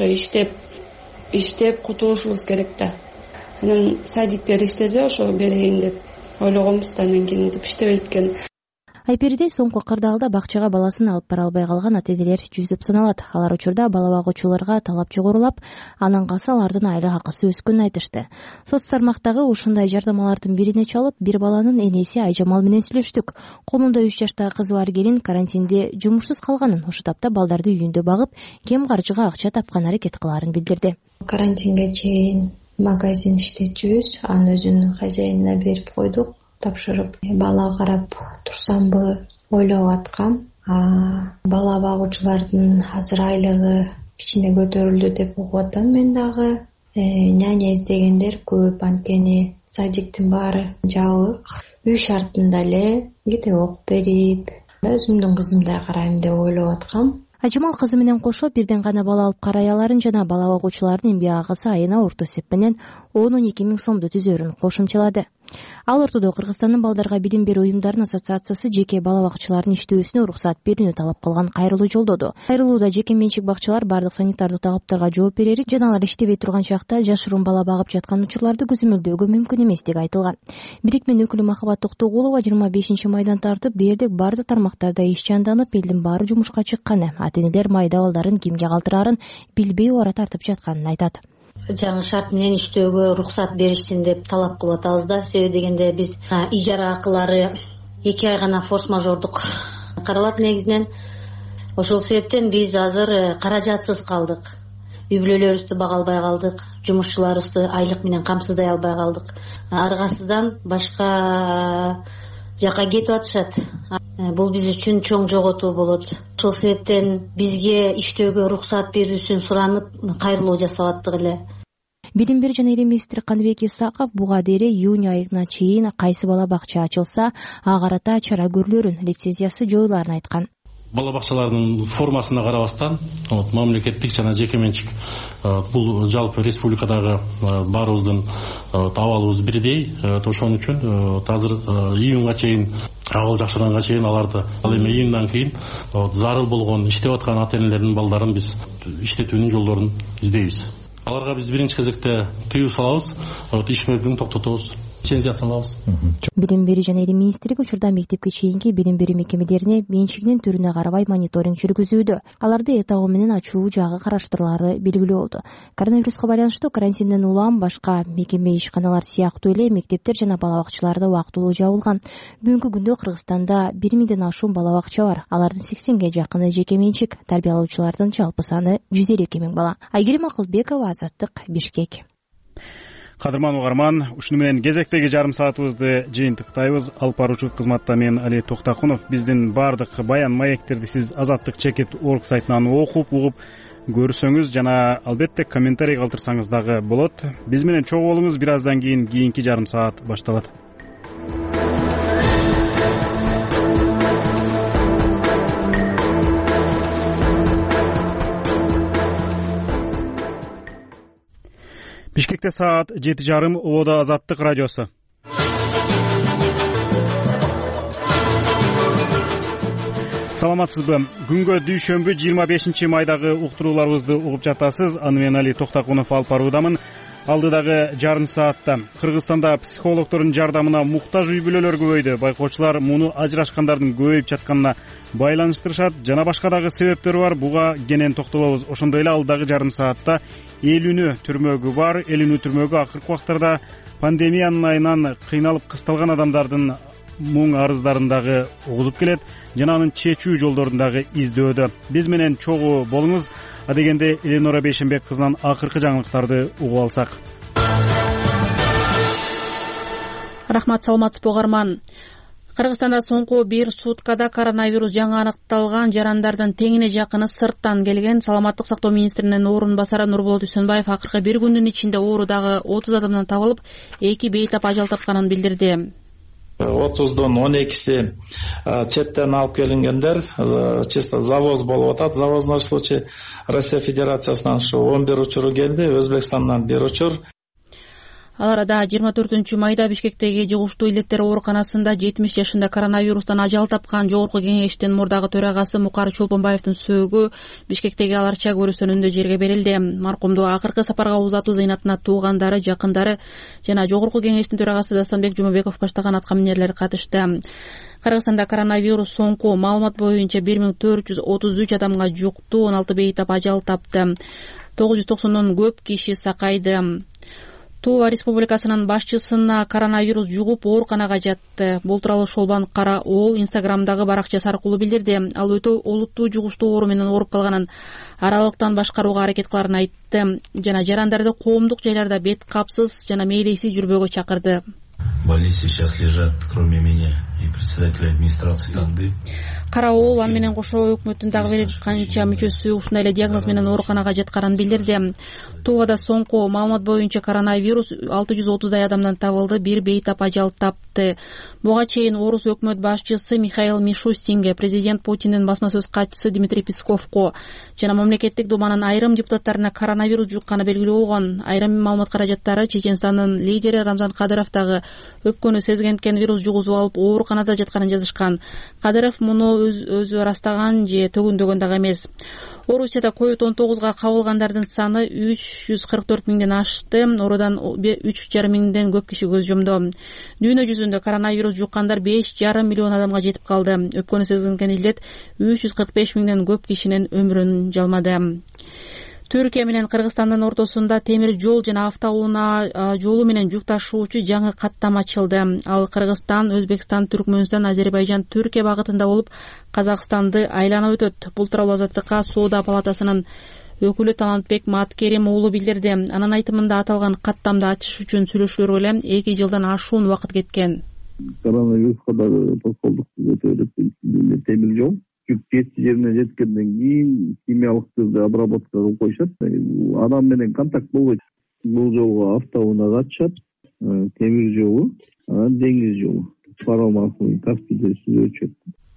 иштеп кутулушубуз керек да. Анан садиктер иштесе ошо берейин деп ойлогонбуз да, анан кийин иштебейт экен.
Айпериде соңку кырдаалда бакчага баласын алып бара албай калган ата-энелер жүзүп саналат. Алар учурда бала багуучуларга талап жогорулап, анан калса алардын айлык акысы өскөнүн айтышты. Соц тармактагы ушундай жардамалардын бирине чалып, бир баланын энеси Айжамал менен сүйлөштүк. Колунда 3 жаштагы кызы бар келин карантинде жумушсуз калганын, ошол тапта балдарды үйүндө багып, кем каржыга акча тапкан аракет кылаарын билдирди.
Карантинге чейин магазин иштетчүбүз, анын өзүнүн хозяинина берип койдук. Тапшырып, бала карап турсамбы ойлоп аткам. Бала багуучулардын азыр айлыгы кичине көтөрүлдү деп угуп атам мен дагы. Няня издегендер көп, анткени садиктин баары жабык. Үй шартында эле кете окуп берип, өзүмдүн кызымдай карайм деп ойлоп аткам.
Айжамал кызы менен кошо бирден гана бала алып карай аларын жана бала багуучулардын эмгек акысы айына орто эсеп менен 10-12 миң сомду түзөрүн кошумчалады. Ал ортодо Кыргызстандын балдарга билим берүү уюмдарынын ассоциациясы жеке бала бакчалардын иштөөсүнө уруксат берүүнү талап кылган кайрылуу жолдоду. Кайрылууда жеке менчик бакчалар бардык санитардык талаптарга жооп берери жана алар иштебей турган чакта жашыруун бала багып жаткан учурларды көзөмөлдөөгө мүмкүн эместиги айтылган. Бирикменин өкүлү Махабат Токтогулова 25 майдан тартып, бердик бардык тармактарда иш жанданып, элдин баары жумушка чыкканы, ата-энелер майда балдарын кимге калтырарын билбей ора тартып жатканын айтат.
Жаңы шарт менен иштөөгө уруксат беришсин деп талап кылып атабыз да. Себеби дегенде биз ижара акылары 2 ай гана форс-мажордук каралат негизинен. Ошол себептен биз азыр каражатсыз калдык. Үй бүлөлөрүбүздү бага албай калдык, жумушчуларыбызды айлык менен камсыздай албай калдык. Аргасыздан башка жака кетип атышат. Бул биз үчүн чоң жоготуу болот. Ошол себептен бизге иштөөгө уруксат берүүсүн суранып, кайрылуу жасап аттык эле.
Билим берүү жана илим министри Каныбек Исаков буга дейре июнь айына чейин кайсы бала бакча ачылса, ага карата чара көрүлөрүн, лицензиясы жоюларын айткан.
Бала бакчалардын формасына карабастан, мамлекеттик жана жеке менчик бул жалпы республикадагы баарыбыздын абалыбыз бирдей. Ошон үчүн азыр июнга чейин, абал жакшырганга чейин аларды, ал эми июндан кийин зарыл болгон иштеп аткан ата-энелердин балдарын биз иштетүүнүн жолдорун издейбиз. Аларга биз биринчи кезекте тыюу салабыз, иш мезгилин токтотобуз. лицензиясын алабыз.
Билим берүү жана илим министрлиги учурда мектепке чейинки билим берүү мекемелерине менчигинин түрүнө карабай мониторинг жүргүзүүдө. Аларды этабы менен ачуу жагы караштырылары белгилүү болду. Коронавируска байланыштуу карантинден улам башка мекеме ишканалар сыяктуу эле мектептер жана бала бакчаларда убактылуу жабылган. Бүгүнкү күндө Кыргызстанда 1000ден ашуун бала бакча бар. Алардын 80ге жакыны жеке менчик, тарбиялоочулардын жалпы саны 152 000 бала. Айгерим Акылбекова, Азаттык, Бишкек.
Кадырман угарман, ушуну менен кезектеги жарым саатыбызды жыйынтыктайбыз. Алып баруучу кызматта мен Али Токтакунов. Биздин баардык баян маектерди сиз Азаттык чекит орг сайтынан окуп, угуп көрсөңүз жана албетте комментарий калтырсаңыз дагы болот. Биз менен чогуу болуңуз, бир аздан кийин кийинки жарым саат башталат. Бишкекте саат 7:30, Ободо Азаттык радиосу. Саламатсызбы? Күнгө дүйшөмбү 25 майдагы уктурууларыбызды угуп жатасыз. Аны мен Али Токтакунов алып баруудамын. Алдыдагы жарым саатта Кыргызстанда психологдордун жардамына муктаж үй бүлөлөр көбөйдү. Байкоочулар муну ажырашкандардын көбөйүп жатканына байланыштырышат. Жана башка дагы себептери бар. Буга кенен токтолобуз. Ошондой эле алдыдагы жарым саатта эл үнү түрмөгү бар. Эл үнү түрмөгү акыркы убактарда пандемиянын айынан кыйналып кысталган адамдардын муң арыздарын дагы угузуп келет жана анын чечүү жолдорун дагы издөөдө. Биз менен чогуу болуңуз. Адегенде Эленора Бейшенбек кызынан акыркы жаңылыктарды угуп алсак.
Рахмат, саламатсызбы угарман. Кыргызстанда соңку бир суткада коронавирус жаңы аныкталган жарандардын теңине жакыны сырттан келген. Саламаттык сактоо министринин орун басары Нурболот Үсөнбаев акыркы бир күндүн ичинде оору дагы 30 адамдан табылып, 2 бейтап ажал тапканын билдирди.
30дон 12си четтен алып келингендер, чисто завоз болуп атат. Завозной случай Россия Федерациясынан 11 учуру келди, Өзбекстандан 1 учур.
Ал арада 24 майда Бишкектеги жугуштуу илеттер ооруканасында 70 жашында коронавирустан ажал тапкан Жогорку Кеңештин мурдагы төрагасы Мукар Чолпонбаевдин сөөгү Бишкектеги Аларча көрүстөнүндө жерге берилди. Маркумду акыркы сапарга узатуу зыйнатына туугандары, жакындары жана Жогорку Кеңештин төрагасы Дастанбек Жумабеков баштаган аткаминерлер катышты. Кыргызстанда коронавирус соңку маалымат боюнча 1433 адамга жукту, 16 бейтап ажал тапты. 990дон көп киши сакайды. Тува Республикасынын башчысына коронавирус жугуп ооруканага жатты. Бул тууралуу Шолбан Кара Оол Инстаграмдагы баракчасы аркылуу билдирди. Ал өтө олуттуу жугуштуу оору менен ооруп калганын, аралыктан башкарууга аракет кыларын айтты жана жарандарды коомдук жайларда бет капсыз жана мээлейсиз жүрбөөгө чакырды.
Больные сейчас лежат, кроме меня и председателя администрации Танды.
Караоол аны менен кошо өкмөттүн дагы бир канча мүчөсү ушундай эле диагноз менен ооруканага жатканын билдирди. Тувада соңку маалымат боюнча коронавирус 630 адамдан табылды, 1 бейтап ажал тапты. Буга чейин орус өкмөт башчысы Михаил Мишустинге, президент Путиндин басма сөз катчысы Дмитрий Песковко жана мамлекеттик думанын айрым депутаттарына коронавирус жукканы белгилүү болгон. Айрым маалымат каражаттары Чеченстандын лидери Рамзан Кадыров дагы өпкөнү сезгенткен вирус жугузуп алып ооруканада жатканын жазышкан. Кадыров муну өзү ырастаган же төгүндөгөн дагы эмес. Орусияда COVID-19га кабылгандардын саны 344 миңден ашты. Оорудан 3,5 миңден көп киши көз жумду. Дүйнө жүзүндө коронавирус жуккандар 5,5 миллион адамга жетип калды. Өпкөнү сезгенкен илдет 345 миңден көп кишинин өмүрүн жалмады. Түркия менен Кыргызстандын ортосунда темир жол жана автоунаа жолу менен жүк ташуучу жаңы каттам ачылды. Ал Кыргызстан, Өзбекстан, Түркмөнстан, Азербайжан, Түркия багытында болуп, Казакстанды айланып өтөт. Бул тууралуу Азаттыкка Соода палатасынын өкүлү Талантбек Маткерим уулу билдирди. Анын айтымында аталган каттамды ачыш үчүн сүйлөшүүлөргө эле 2 жылдан ашуун убакыт кеткен.
Коронавируска дагы тоскоолдук өтөдүп темир жол жүк жерине жеткенден кийин химиялык түрдө обработка кылып коюшат. Адам менен контакт болбойт. Бул жолго автоунаа ачышат, темир жолу, анан деңиз жолу. Паром аркылуу Каспийде сүзүп өтүшөт.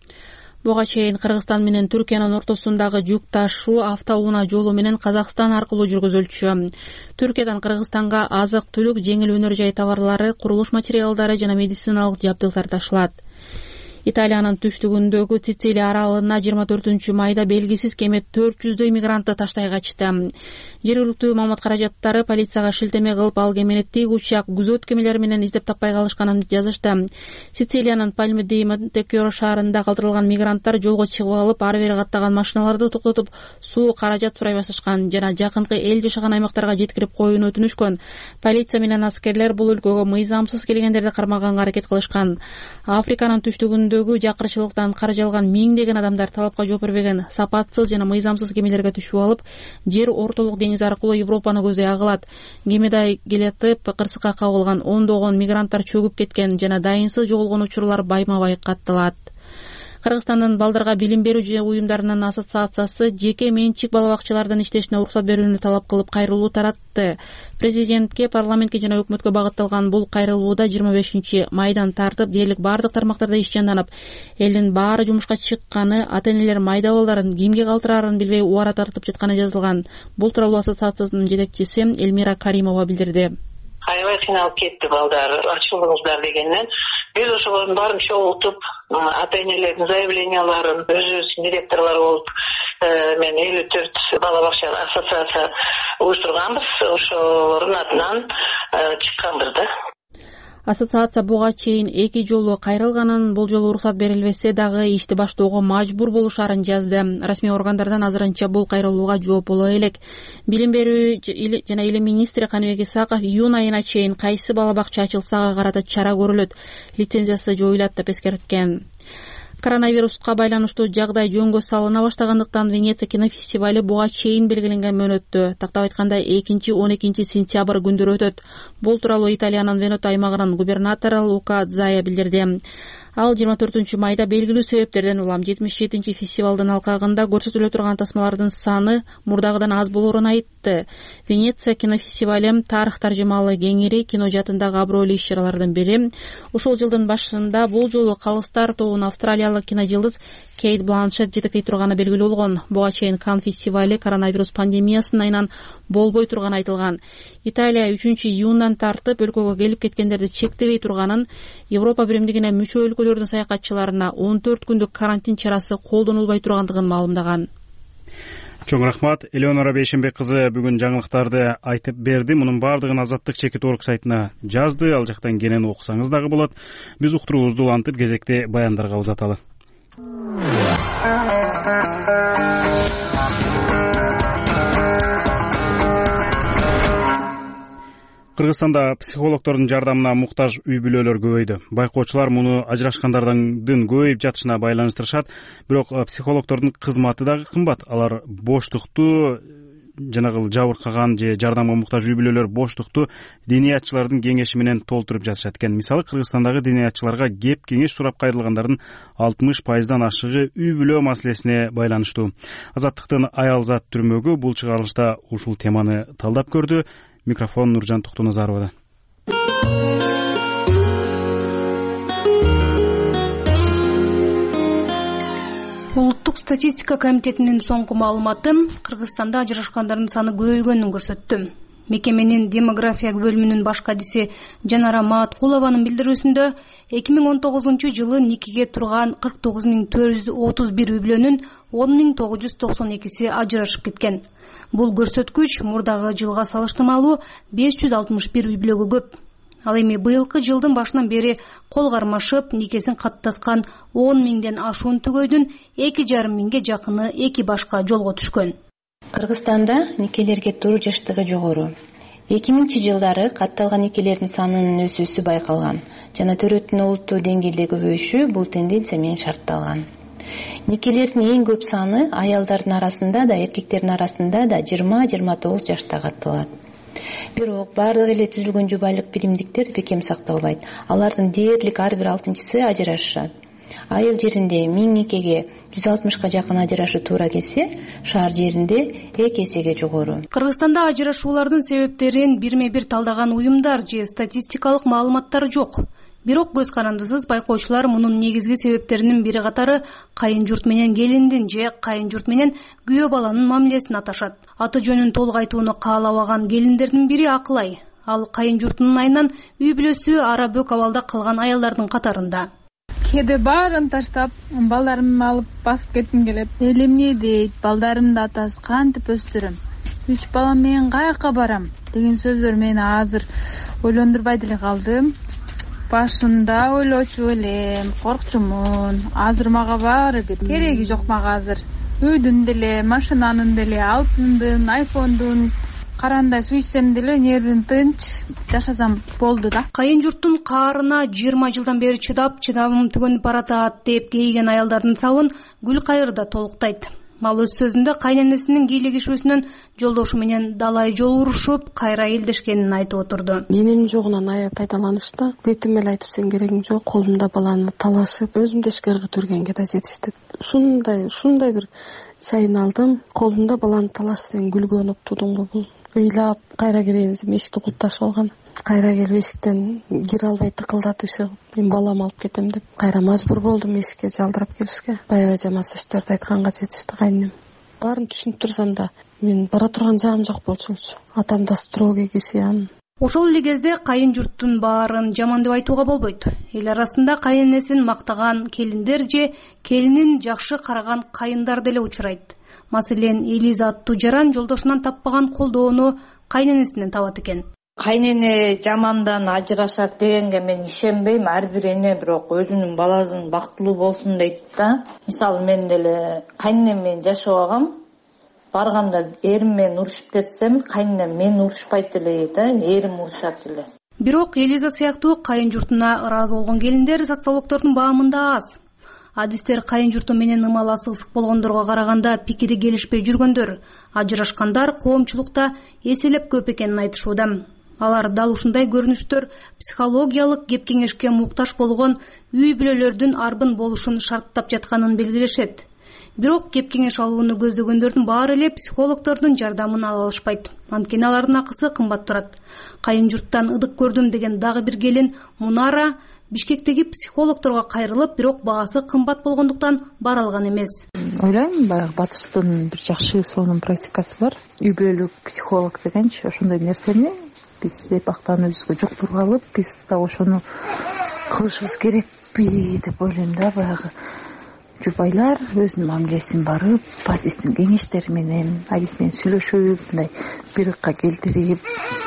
Буга чейин Кыргызстан менен Түркиянын ортосундагы жүк ташуу автоунаа жолу менен Казакстан аркылуу жүргүзүлчү. Түркиядан Кыргызстанга азык-түлүк, жеңил өнөр жай товарлары, курулуш материалдары жана медициналык жабдыктар ташылат. Италиянын түштүгүндөгү Сицилия аралына 24 майда белгисиз кеме 400дөй мигрантты таштай качты. Жергиликтүү маалымат каражаттары полицияга шилтеме кылып, ал кемени тик учак күзөт кемелери менен издеп таппай калышканын жазышты. Сицилиянын Пальме ди Монтекьоро шаарында калтырылган мигранттар жолго чыгып алып, ары бери каттаган машиналарды токтотуп, суу каражат сурай башташкан жана жакынкы эл жашаган аймактарга жеткирип коюуну өтүнүшкөн. Полиция менен аскерлер бул өлкөгө мыйзамсыз келгендерди кармаганга аракет кылышкан. Африканын түштүгүндө жөнүндөгү жакырчылыктан каржы алган миңдеген адамдар талапка жооп бербеген сапатсыз жана мыйзамсыз кемелерге түшүп алып, жер ортолук деңиз аркылуу Европаны көздөй агылат. Кемеде келатып кырсыкка кабылган ондогон мигранттар чөгүп кеткен жана дайынсыз жоголгон учурлар байма-бай катталат. Кыргызстандын балдарга билим берүү уюмдарынын ассоциациясы жеке менчик бала бакчалардын иштешине уруксат берүүнү талап кылып кайрылуу таратты. Президентке, парламентке жана өкмөткө багытталган бул кайрылууда 25 майдан тартып, дээрлик бардык тармактарда иш жанданып, элдин баары жумушка чыкканы, ата-энелер майда балдарын кимге калтырарын билбей убара тартып жатканы жазылган. Бул тууралуу ассоциациянын жетекчиси Элмира Каримова билдирди.
Аябай кыйналып кетти балдар, ачылдыңыздар дегенден. Биз ошолордун баарын чогултуп, ата-энелердин заявленияларын өзүбүз директорлор болуп, мен 54 бала бакча ассоциация уюштурганбыз. Ошолордун атынан чыкканбыз да.
Ассоциация буга чейин 2 жолу кайрылганын, бул жолу уруксат берилбесе дагы ишти баштоого мажбур болушарын жазды. Расмий органдардан азырынча бул кайрылууга жооп боло элек. Билим берүү жана илим министри Каныбек Исаков июнь айына чейин кайсы бала бакча ачылса ага карата чара көрүлөт, лицензиясы жоюлат деп эскерткен. Коронавируска байланыштуу жагдай жөнгө салына баштагандыктан Венеция кинофестивали буга чейин белгиленген мөөнөттө, тактап айтканда 2-12 сентябрь күндөрү өтөт. Бул тууралуу Италиянын Венето аймагынын губернатору Лука Зая билдирди. Ал 24 майда белгилүү себептерден улам 77 фестивалдын алкагында көрсөтүлө турган тасмалардын саны мурдагыдан аз болоорун айтты. Венеция кинофестивали тарых таржымалы кеңири кино жаатындагы абройлуу иш-чаралардын бири. Ушул жылдын башында бул жолу калыстар тобун австралиялык киножулдуз Кейт Бланшет жетектей турганы белгилүү болгон. Буга чейин Кан фестивали коронавирус пандемиясынын айынан болбой турганы айтылган. Италия 3-июндан тартып өлкөгө келип кеткендерди чектебей турганын, Европа биримдигине мүчө өлкөлөрдүн саякатчыларына 14 күндүк карантин чарасы колдонулбай тургандыгын маалымдаган.
Чоң рахмат. Элеонора Бейшенбек кызы бүгүн жаңылыктарды айтып берди. Мунун баардыгын Азаттык чекит орг сайтына жазды. Ал жактан кенен окусаңыз дагы болот. Биз уктуруубузду улантып кезекте баяндарга узаталы. Кыргызстанда психологдордун жардамына муктаж үй бүлөлөр көбөйдү. Байкоочулар муну ажырашкандардын көбөйүп жатышына байланыштырышат. Бирок психологдордун кызматы дагы кымбат. Алар боштукту жанагыл жабыркаган же жардамга муктаж үй бүлөлөр боштукту диниятчылардын кеңеши менен толтуруп жатышат экен. Мисалы, Кыргызстандагы диниятчыларга кеп кеңеш сурап кайрылгандардын 60%дан ашыгы үй бүлө маселесине байланыштуу. Азаттыктын аял зат түрмөгү бул чыгарылышта ушул теманы талдап көрдү. Микрофон Нуржан Токтоназаровада.
Улуттук статистика комитетинин соңку маалыматы Кыргызстанда ажырашкандардын саны көбөйгөнүн көрсөттү. Мекеменин демография бөлүмүнүн баш кадиси Жанара Маткулованын билдирүүсүндө 2019-жылы никеге турган 49431 үй бүлөнүн 10992 ажырашып кеткен. Бул көрсөткүч мурдагы жылга салыштырмалуу 561 үй бүлөгө көп. Ал эми быйылкы жылдын башынан бери кол кармашып, никесин каттаткан 10 миңден ашуун түгөйдүн 2,5 миңге жакыны эки башка жолго түшкөн.
Кыргызстанда никелерге туруу жаштыгы жогору. 2000-жылдары катталган никелердин санынын өсүүсү байкалган жана төрөттүн улуттуу деңгээлде көбөйүшү бул тенденция менен шартталган. Никелердин эң көп саны аялдардын арасында да, эркектердин арасында да 20-29 жашта катталат. Бирок бардык эле түзүлгөн жубайлык биримдиктер бекем сакталбайт. Алардын дээрлик ар бир 6-чысы ажырашышат. Айыл жеринде 1000 никеге 160га жакын ажырашуу туура келсе, шаар жеринде 2 эсеге жогору.
Кыргызстанда ажырашуулардын себептерин бирме-бир талдаган уюмдар же статистикалык маалыматтар жок. Бирок көз карандысыз байкоочулар мунун негизги себептеринин бири катары кайын журт менен келиндин же кайын журт менен күйөө баланын мамилесин аташат. Аты жөнүн толук айтууну каалабаган келиндердин бири Акылай. Ал кайын журтунун айынан үй бүлөсү ара бөк абалда калган аялдардын катарында.
Кээде баарын таштап, балдарымды алып басып кетким келет. Эл эмне дейт, балдарымды атасы кантип өстүрөм, 3 балам менен каяка барам деген сөздөр мени азыр ойлондурбай деле калдым. Башында ойлочу элем, коркчумун. Азыр мага баары бир кереги жок мага азыр. Үйдүн деле, машинанын деле, алтындын, айфондун карандай сүйсем деле нервим тынч. жашасам болду да.
Кайын журттун каарына 20 жылдан бери чыдамым түгөнүп баратат деп кейген аялдардын сабын Гүлкайыр да толуктайт. Ал өз сөзүндө кайненесинин кийлигишүүсүнөн жолдошу менен далай жол урушуп, кайра элдешкенин айтып отурду.
Менин жогунан аябай пайдаланышты. Бетим эле айтып сен керегиң жок, колумда баланы талашып, өзүм дешке ыргыт үргенге да жетиштик. Ушундай бир чайын алдым. Колумда баланы талашсаң күлгөнүп тудуңго бул. Ыйлап кайра кирейин десем эшикти култашып алган. Кайра келип эшиктен кире албай тыкылдатып ишигип, мен баламы алып кетем деп. Кайра мажбур болдум эшикке жалдырап келишке. Баягы жама сөздөрдү айтканга жетишти кайнем. Баарын түшүнүп турсам да, мен бара турган жагым жок болчумчу. Атам да строгий киши.
Ошол эле кезде кайын журттун баарын жаман деп айтууга болбойт. Эл арасында кайненесин мактаган келиндер же келинин жакшы караган кайындар деле учурайт. Маселен, Элиза аттуу жаран жолдошунан таппаган колдоону кайненесинен табат экен.
Кайнене жамандан ажырашат дегенге мен ишенбейм. Ар бир эне бирок өзүнүн баласын бактылуу болсун дейт да. Мисалы мен деле кайненем менен жашабагам. Барганда эрим менен урушуп кетсем, кайненем мени урушпайт эле да, эрим урушат эле.
Бирок Элиза сыяктуу кайын журтуна ыраазы болгон келиндер социологдордун баамында аз. Адистер кайын журту менен ымаласы ысык болгондорго караганда пикири келишпей жүргөндөр, ажырашкандар коомчулукта эселеп көп экенин айтышууда. Алар дал ушундай көрүнүштөр психологиялык кеп кеңешке муктаж болгон үй бүлөлөрдүн арбын болушун шарттап жатканын белгилешет. Бирок кеп кеңеш алууну көздөгөндөрдүн баары эле психологдордун жардамын ала алышпайт. Анткени алардын акысы кымбат турат. Кайын журттан ыдык көрдүм деген дагы бир келин Мунара Бишкектеги психологдорго кайрылып, бирок баасы кымбат болгондуктан бара алган эмес.
Ойлойм, баягы батыштын бир жакшы сонун практикасы бар. Үй бүлөлүк психолог дегенчи ошондой нерсени биз эпактаныбызга жуктуруп алып, биз да ошону кылышыбыз керекпи деп ойлойм да. Баягы жубайлар өзүнүн мамилесин барып, адистин кеңештери менен, адис менен сүйлөшүп, мындай бир ыкка келтирип,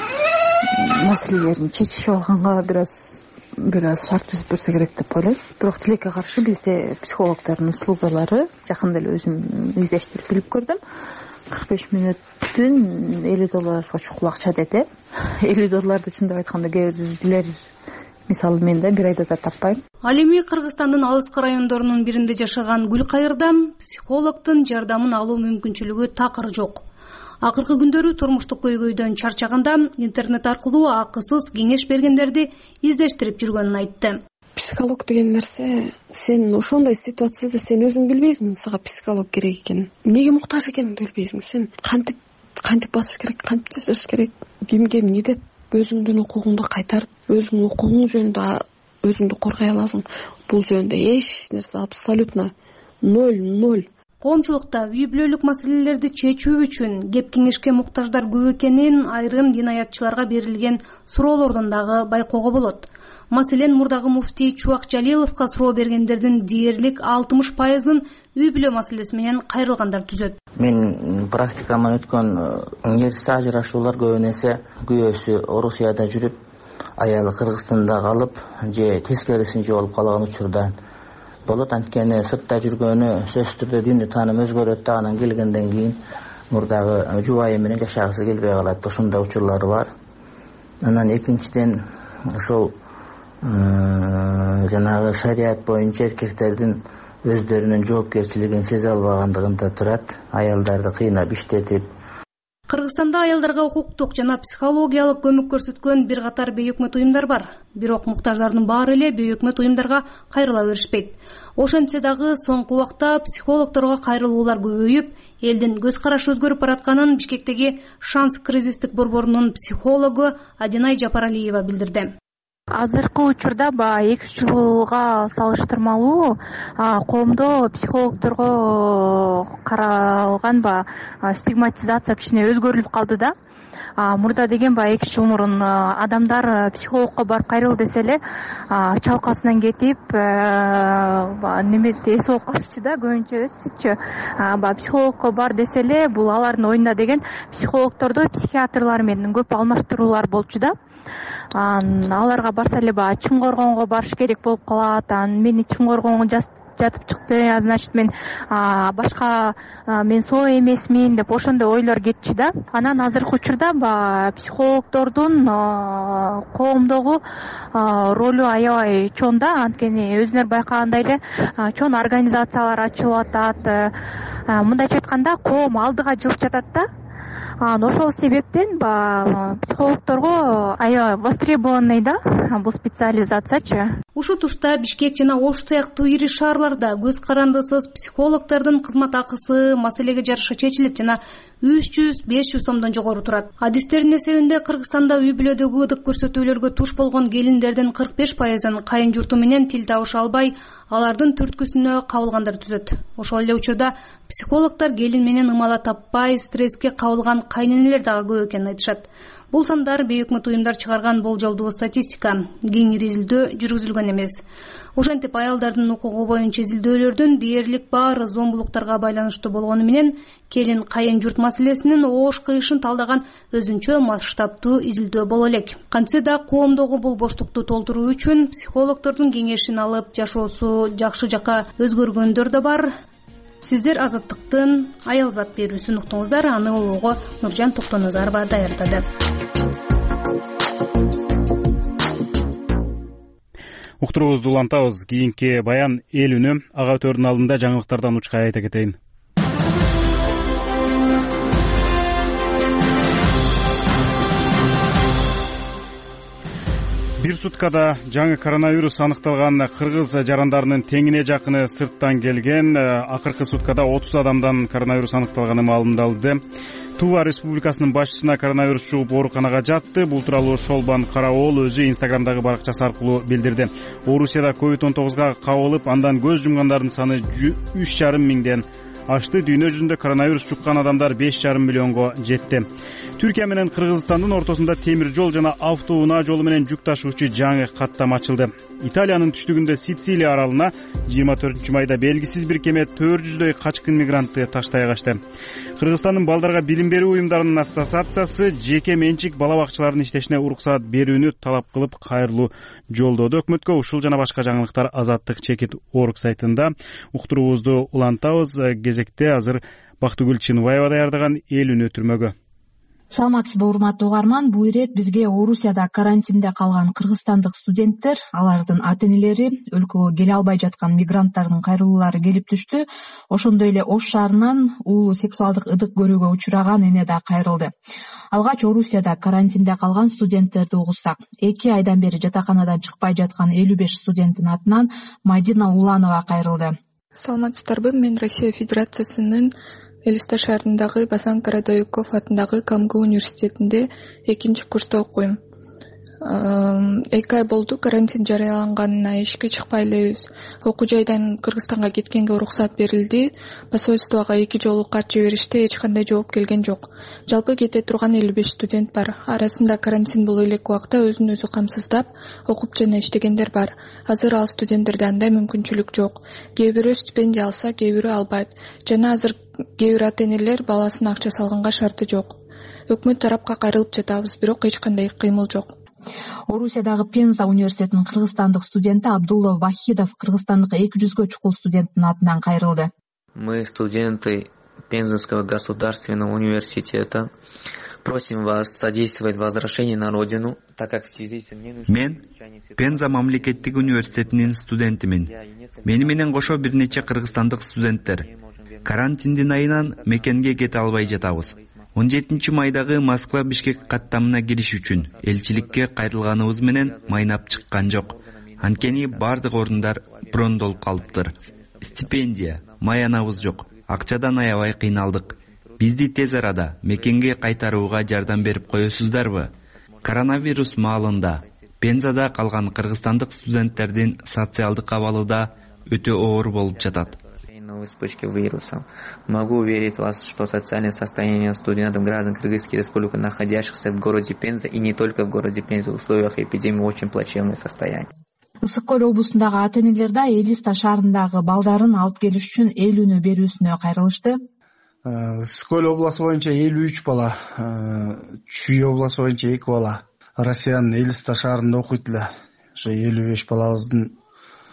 маселелерин чечишип алганга бир аз шарт түзүп берсе керек деп ойлойм. Бирок тилекке каршы бизде психологдордун услугалары жакында эле өзүм издештирип билип көрдүм. 45 мүнөттүн $50 чукул акча деди. $50 чындап айтканда кээ бирилер мисалы мен да бир айда да таппайм.
Ал эми Кыргызстандын алыскы райондорунун биринде жашаган Гүлкайырда психологдун жардамын алуу мүмкүнчүлүгү такыр жок. Акыркы күндөрү турмуштук көйгөйдөн чарчаганда интернет аркылуу акысыз кеңеш бергендерди издештирип жүргөнүн айтты.
Психолог деген нерсе, сен ошондой ситуацияда сен өзүң билбейсиң, сага психолог керек экенин. Эмнеге муктаж экениңди билбейсиң. Сен кантип басыш керек, кантип жашаш керек, кимге эмне деп өзүңдүн укугуңду кайтарып, өзүңдүн укугуң жөнүндө өзүңдү коргой аласың. Бул жөнүндө эч нерсе абсолютно 0.
Коомчулукта үй бүлөлүк маселелерди чечүү үчүн кеп кеңешке муктаждар көп экенин айрым динаятчыларга берилген суроолордон дагы байкоого болот. Маселен, мурдагы муфтий Чубак Жалиловго суроо бергендердин дээрлик 60%-ын үй бүлө маселеси менен кайрылгандар түзөт.
Мен практикаман өткөн нерсе ажырашуулар көбүн эсе күйөөсү Орусияда жүрүп, аялы Кыргызстанда калып, же тескерисинче болуп калган учурда болот. Анткени сыртта жүргөнү сөзсүз түрдө дүйнө тааным өзгөрөт да, анан келгенден кийин мурдагы жубайы менен жашагысы келбей калат. Ошондой учурлар бар. Анан экинчиден ошол жанагы шарият боюнча эркектердин өздөрүнүн жоопкерчилигин сезе албагандыгында турат. Аялдарды кыйнап иштетип.
Кыргызстанда аялдарга укуктук жана психологиялык көмөк көрсөткөн бир катар бейөкмөт уюмдар бар. Бирок муктаждардын баары эле бейөкмөт уюмдарга кайрыла беришпейт. Ошентсе дагы соңку убакта психологдорго кайрылуулар көбөйүп, элдин көз карашы өзгөрүп баратканын Бишкектеги Шанс кризистик борборунун психологу Адинай Жапаралиева билдирди.
Азыркы учурда 2 жылга салыштырмалуу коомдо психологдорго каралган стигматизация кичине өзгөрүлүп калды да. Мурда деген 2 жыл мурун адамдар психологко барып кайрыл десе эле чалкасынан кетип, эс окуусучу да көбүнчө өсүчү. Психологко бар десе эле бул алардын оюнда деген психологдорду психиатрлар менен көп алмаштыруулар болчу да. Аларга барса эле Чын Коргонго барыш керек болуп калат. Мени Чын Коргонго жатып чыкты, значит мен башка мен соо эмесмин деп ошондой ойлор кетчү да. Анан азыркы учурда баягы психологдордун коомдогу ролу аябай чоң да, анткени өзүңөр байкагандай эле чоң организациялар ачылып атат. Мындайча айтканда коом алдыга жылып жатат да. Ошол себептен психологдорго аябай востребованный да бул специализациячы.
Ушул тушта Бишкек жана Ош сыяктуу ири шаарларда көз карандысыз психологдордун кызмат акысы маселеге жараша чечилет жана 300-500 сомдон жогору турат. Адистердин эсебинде Кыргызстанда үй бүлөдөгү ырдык көрсөтүүлөргө туш болгон келиндердин 45%-ын кайын журту менен тил табыша албай, алардын түрткүсүнө кабылгандар түзөт. Ошол эле учурда психологдор келин менен ымала таппай, стресске кабылган кайненелер дагы көп экенин айтышат. Бул сандар бейөкмөт уюмдар чыгарган болжолдуу статистика, кеңири изилдөө жүргүзүлгөн эмес. Ошентип аялдардын укугу боюнча изилдөөлөрдүн дээрлик баары зомбулуктарга байланыштуу болгону менен келин кайын журт маселесинин оош кыйышын талдаган өзүнчө масштабтуу изилдөө боло элек. Кантсе да коомдогу бул боштукту толтуруу үчүн психологдордун кеңешин алып жашоосу жакшы жакка өзгөргөндөр да бар. Сиздер Азаттыктын Аялзат берүүсүн уктуңуздар. Аны улууга Нуржан Токтоназарова даярдады.
Уктуруубузду улантабыз. Кийинки баян эл үнү. Ага өтөрдүн алдында жаңылыктардан учкай айта кетейин. Бир суткада жаңы коронавирус аныкталган кыргыз жарандарынын теңине жакыны сырттан келген. Акыркы суткада 30 адамдан коронавирус аныкталганы маалымдалды. Тува Республикасынын башчысына коронавирус чугуп ооруканага жатты. Бул тууралуу Шолбан Караоол өзү Инстаграмдагы баракчасы аркылуу билдирди. Орусияда COVID-19 кабылып, андан көз жумгандардын саны 3,5 миңден ашты. Дүйнө жүзүндө коронавирус жуккан адамдар 5,5 миллионго жетти. Түркия менен Кыргызстандын ортосунда темир жол жана автоунаа жолу менен жүк ташуучу жаңы каттам ачылды. Италиянын түштүгүндө Сицилия аралына 24-майда белгисиз бир кеме 400дөй качкын мигрантты таштай качты. Кыргызстандын балдарга билим берүү уюмдарынын ассоциациясы жеке менчик бала бакчалардын иштешине уруксаат берүүнү талап кылып кайрылуу жолдоду өкмөткө. Ушул жана башка жаңылыктар Азаттык чекит орг сайтында. Уктуруубузду улантабыз. Кезекте азыр Бактыгүл Чыныбаева даярдаган эл үнү түрмөгө.
Саламатсызбы урматтуу угарман, бул ирет бизге Орусияда карантинде калган кыргызстандык студенттер, алардын ата-энелери, өлкөгө келе албай жаткан мигранттардын кайрылуулары келип түштү. Ошондой эле Ош шаарынан уулу сексуалдык ыдык көрүүгө учураган эне да кайрылды. Алгач Орусияда карантинде калган студенттерди угуссак, 2 айдан бери жатаканадан чыкпай жаткан 55 студенттин атынан Мадина Уланова кайрылды.
Саламатсыздарбы, мен Россия Федерациясынын Элиста шаарындагы Басан Карадоюков атындагы КамГУ университетинде 2-курста окуйм. 2 ай болду карантин жарыяланганына, эшикке чыкпай элебиз. Окуу жайдан Кыргызстанга кеткенге уруксат берилди. Посольствого 2 жолу кат жиберишти, эч кандай жооп келген жок. Жалпы кете турган 55 студент бар. Арасында карантин боло элек убакта өзүн өзү камсыздап окуп жана иштегендер бар. Азыр ал студенттерде андай мүмкүнчүлүк жок. Кээ бирөө стипендия алса, кээ бирөө албайт. Жана азыр кээ бир ата-энелер баласына акча салганга шарты жок. Өкмөт тарапка кайрылып жатабыз, бирок эч кандай кыймыл жок.
Орусиядагы Пенза университетинин кыргызстандык студенти Абдулла Вахидов кыргызстандык 200гө чукул студенттин атынан кайрылды.
Мы, студенты Пензенского государственного университета, просим вас содействовать возвращению на родину, так как в связи с
Мен Пенза мамлекеттик университетинин студентимин. Мени менен кошо бир нече кыргызстандык студенттер карантиндин айынан мекенге кете албай жатабыз. 17-майдагы Москва-Бишкек каттамына кириш үчүн элчиликке кайрылганыбыз менен майнап чыккан жок. Анткени бардык орундар брондолуп калыптыр. Стипендия, маянабыз жок. Акчадан аябай кыйналдык. Бизди тез арада мекенге кайтарууга жардам берип коесуздарбы? Коронавирус маалында Пензада калган кыргызстандык студенттердин социалдык абалы да өтө оор болуп жатат.
Вспышки вируса. Могу уверить вас, что социальное состояние студентов граждан Кыргызской Республики, находящихся в городе Пенза и не только в городе Пенза, в условиях эпидемии очень плачевное состояние.
Ысык көл облусундагы ата-энелер да Элиста шаарындагы балдарын алып келиш үчүн эл үнү берүүсүнө кайрылышты.
Ысык көл обласу боюнча 53 бала, Чүй обласу боюнча 2 бала. Россиянын Элиста шаарында окуйт эле. Ошо 55 балабыздын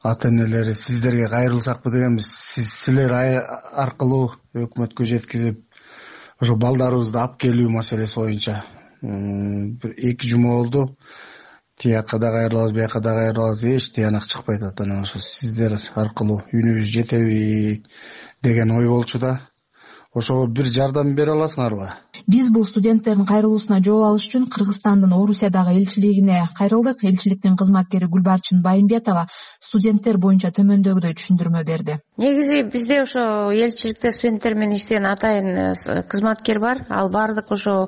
ата энелери сиздерге кайрылсакпы дегенбиз. Силер аркылуу өкмөткө жеткизип ошо балдарыбызды алып келүү маселеси боюнча бир 2 жума болду. Тияка да кайрылабыз, бияка да кайрылабыз, эч тыянак чыкпайт атат. Анан ошо сиздер аркылуу үнүбүз жетеби деген ой болчу да. Ошого бир жардам бере аласыңарбы?
Биз бул студенттердин кайрылуусуна жол алыш үчүн Кыргызстандын Орусиядагы элчилигине кайрылдык. Элчиликтин кызматкери Гүлбарчын Байымбетова студенттер боюнча төмөндөгүдөй түшүндүрмө берди.
Негизи бизде ошо элчиликте студенттер менен иштеген атайын кызматкер бар. Ал баардык ошо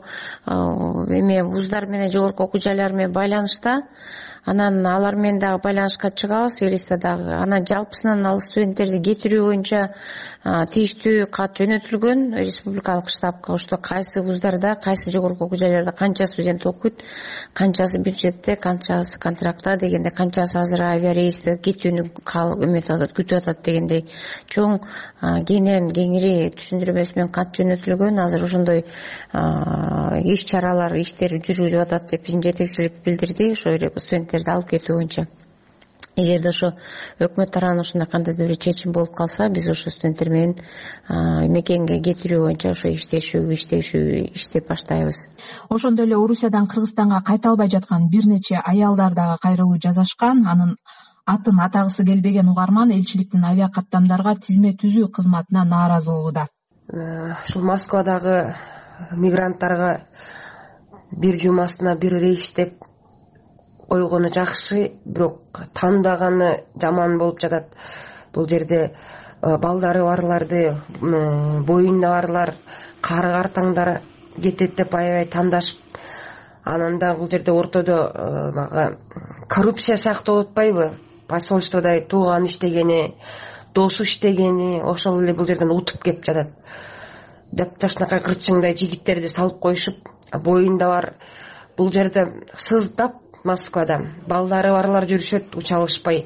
вуздар менен жогорку окуу жайлар менен байланышта. Анан алар менен дагы байланышка чыгабыз, элисте дагы. Анан жалпысынан ал студенттерди кетирүү боюнча тийиштүү кат жөнөтүлгөн республикалык штабка. Ошто кайсы вуздарда, кайсы жогорку окуу жайларда канча студент окуйт, канчасы бюджетте, канчасы контрактта дегенде, канчасы азыр авиарейсте кетүүнү күтүп атат дегендей чоң кенен кеңири түшүндүрмөсү менен кат жөнөтүлгөн. Азыр ошондой иш чаралар, иштер жүрүп атат деп биздин жетекчилик билдирди. Ошо студенттерди алып кетүү боюнча. Эгерде ошо өкмөт тарабынан ушундай кандайдыр бир чечим болуп калса, биз ошо студенттер менен мекенге кетирүү боюнча ошо иштеп баштайбыз.
Ошондой эле Орусиядан Кыргызстанга кайта албай жаткан бир нече аялдар дагы кайрылуу жазашкан. Анын атын атагысы келбеген угарман элчиликтин авиакаттамдарга тизме түзүү кызматына нааразы болууда.
Ушул Москвадагы мигранттарга бир жумасына бир рейс деп койгону жакшы, бирок тандаганы жаман болуп жатат. Бул жерде балдары барларды, боюнда барлар, кары картаңдар кетет деп аябай тандашып, анан да бул жерде ортодо коррупция сыяктуу болуп атпайбы? Посольствода тууган иштегени, досу иштегени, ошол эле бул жерден утуп кеп жатат. Жакшынакай кырчыңдай жигиттерди салып коюшуп, боюнда бар бул жерде сыздап Москвада балдары барлар жүрүшөт, уча алышпай.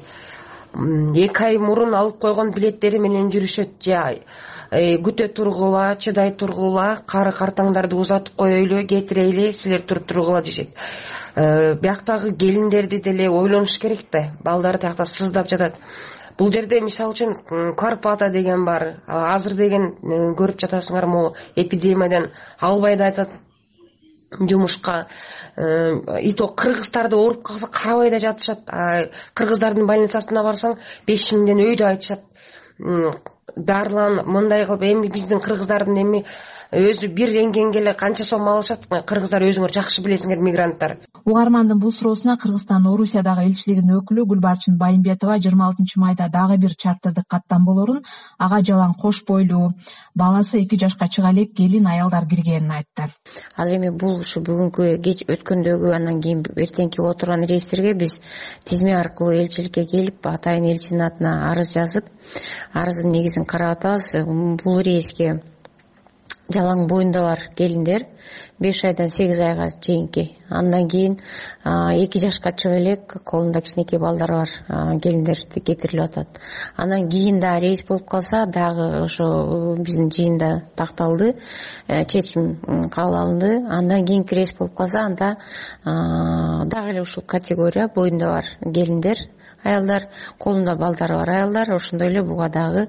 2 ай мурун алып койгон билеттери менен жүрүшөт. Күтө тургула, чыдай тургула, кары картаңдарды узатып коелу, кетирейли, силер туруп тургула дешет. Бияктагы келиндерди деле ойлонуш керек да. Балдары тиякта сыздап жатат. Бул жерде мисалы үчүн Карпата деген бар. Азыр деген көрүп жатасыңар, могу эпидемиядан албай да айтат жумушка. Ито кыргыздарды ооруп калса карабай да жатышат. Кыргыздардын больницасына барсаң 5000ден өйдө айтышат. Дарлан мындай кылып, эми биздин кыргыздардын эми өзү бир рентгенге эле канча сом алышат. Кыргыздар өзүңөр жакшы билесиңер, мигранттар.
Угармандын бул суроосуна Кыргызстан Орусиядагы элчилигинин өкүлү Гүлбарчын Байымбетова 26 майда дагы бир чартерди каттан болорун, ага жалаң кош бойлуу, баласы 2 жашка чыга элек келин аялдар киргенин айтты.
Ал эми бул ушу бүгүнкү кеч өткөндөгү, анан кийин эртеңки отурган рейстерге биз тизме аркылуу элчиликке келип, атайын элчинин атына арыз жазып, арыздын негизин карап атабыз. Бул рейске жалаң боюнда бар келиндер 5 айдан 8 айга чейинки, андан кийин 2 жашка чыга элек колунда кичинекей балдар бар келиндер кетирилип атат. Анан кийин да рейс болуп калса, дагы ошо биздин жыйында такталды, чечим кабыл алынды. Андан кийинки рейс болуп калса, анда дагы эле ушул категория боюнда бар келиндер, аялдар, колунда балдары бар аялдар, ошондой эле буга дагы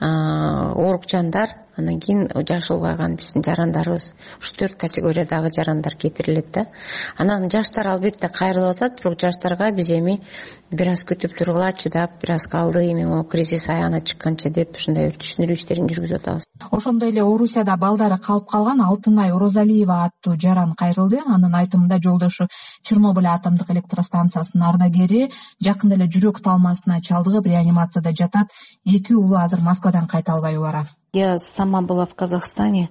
оорук жандар, анан кийин жашы улгайган биздин жарандарыбыз, ушу 4 категориядагы жарандар кетирилет да. Анан жаштар албетте кайрылып атат, бирок жаштарга биз эми бир аз күтүп тургула, чыдап, бир аз калды, эми могу кризис аягына чыкканча деп ушундай бир түшүндүрүү иштерин жүргүзүп атабыз.
Ошондой эле Орусияда балдары калып калган Алтынай Орозалиева аттуу жаран кайрылды. Анын айтымында жолдошу Чернобыль атомдук электростанциясынын ардагери, жакында эле жүрөк талмасына чалдыгып реанимацияда жатат. 2 уулу азыр Москвадан кайта албай бара.
Я сама была в Казахстане,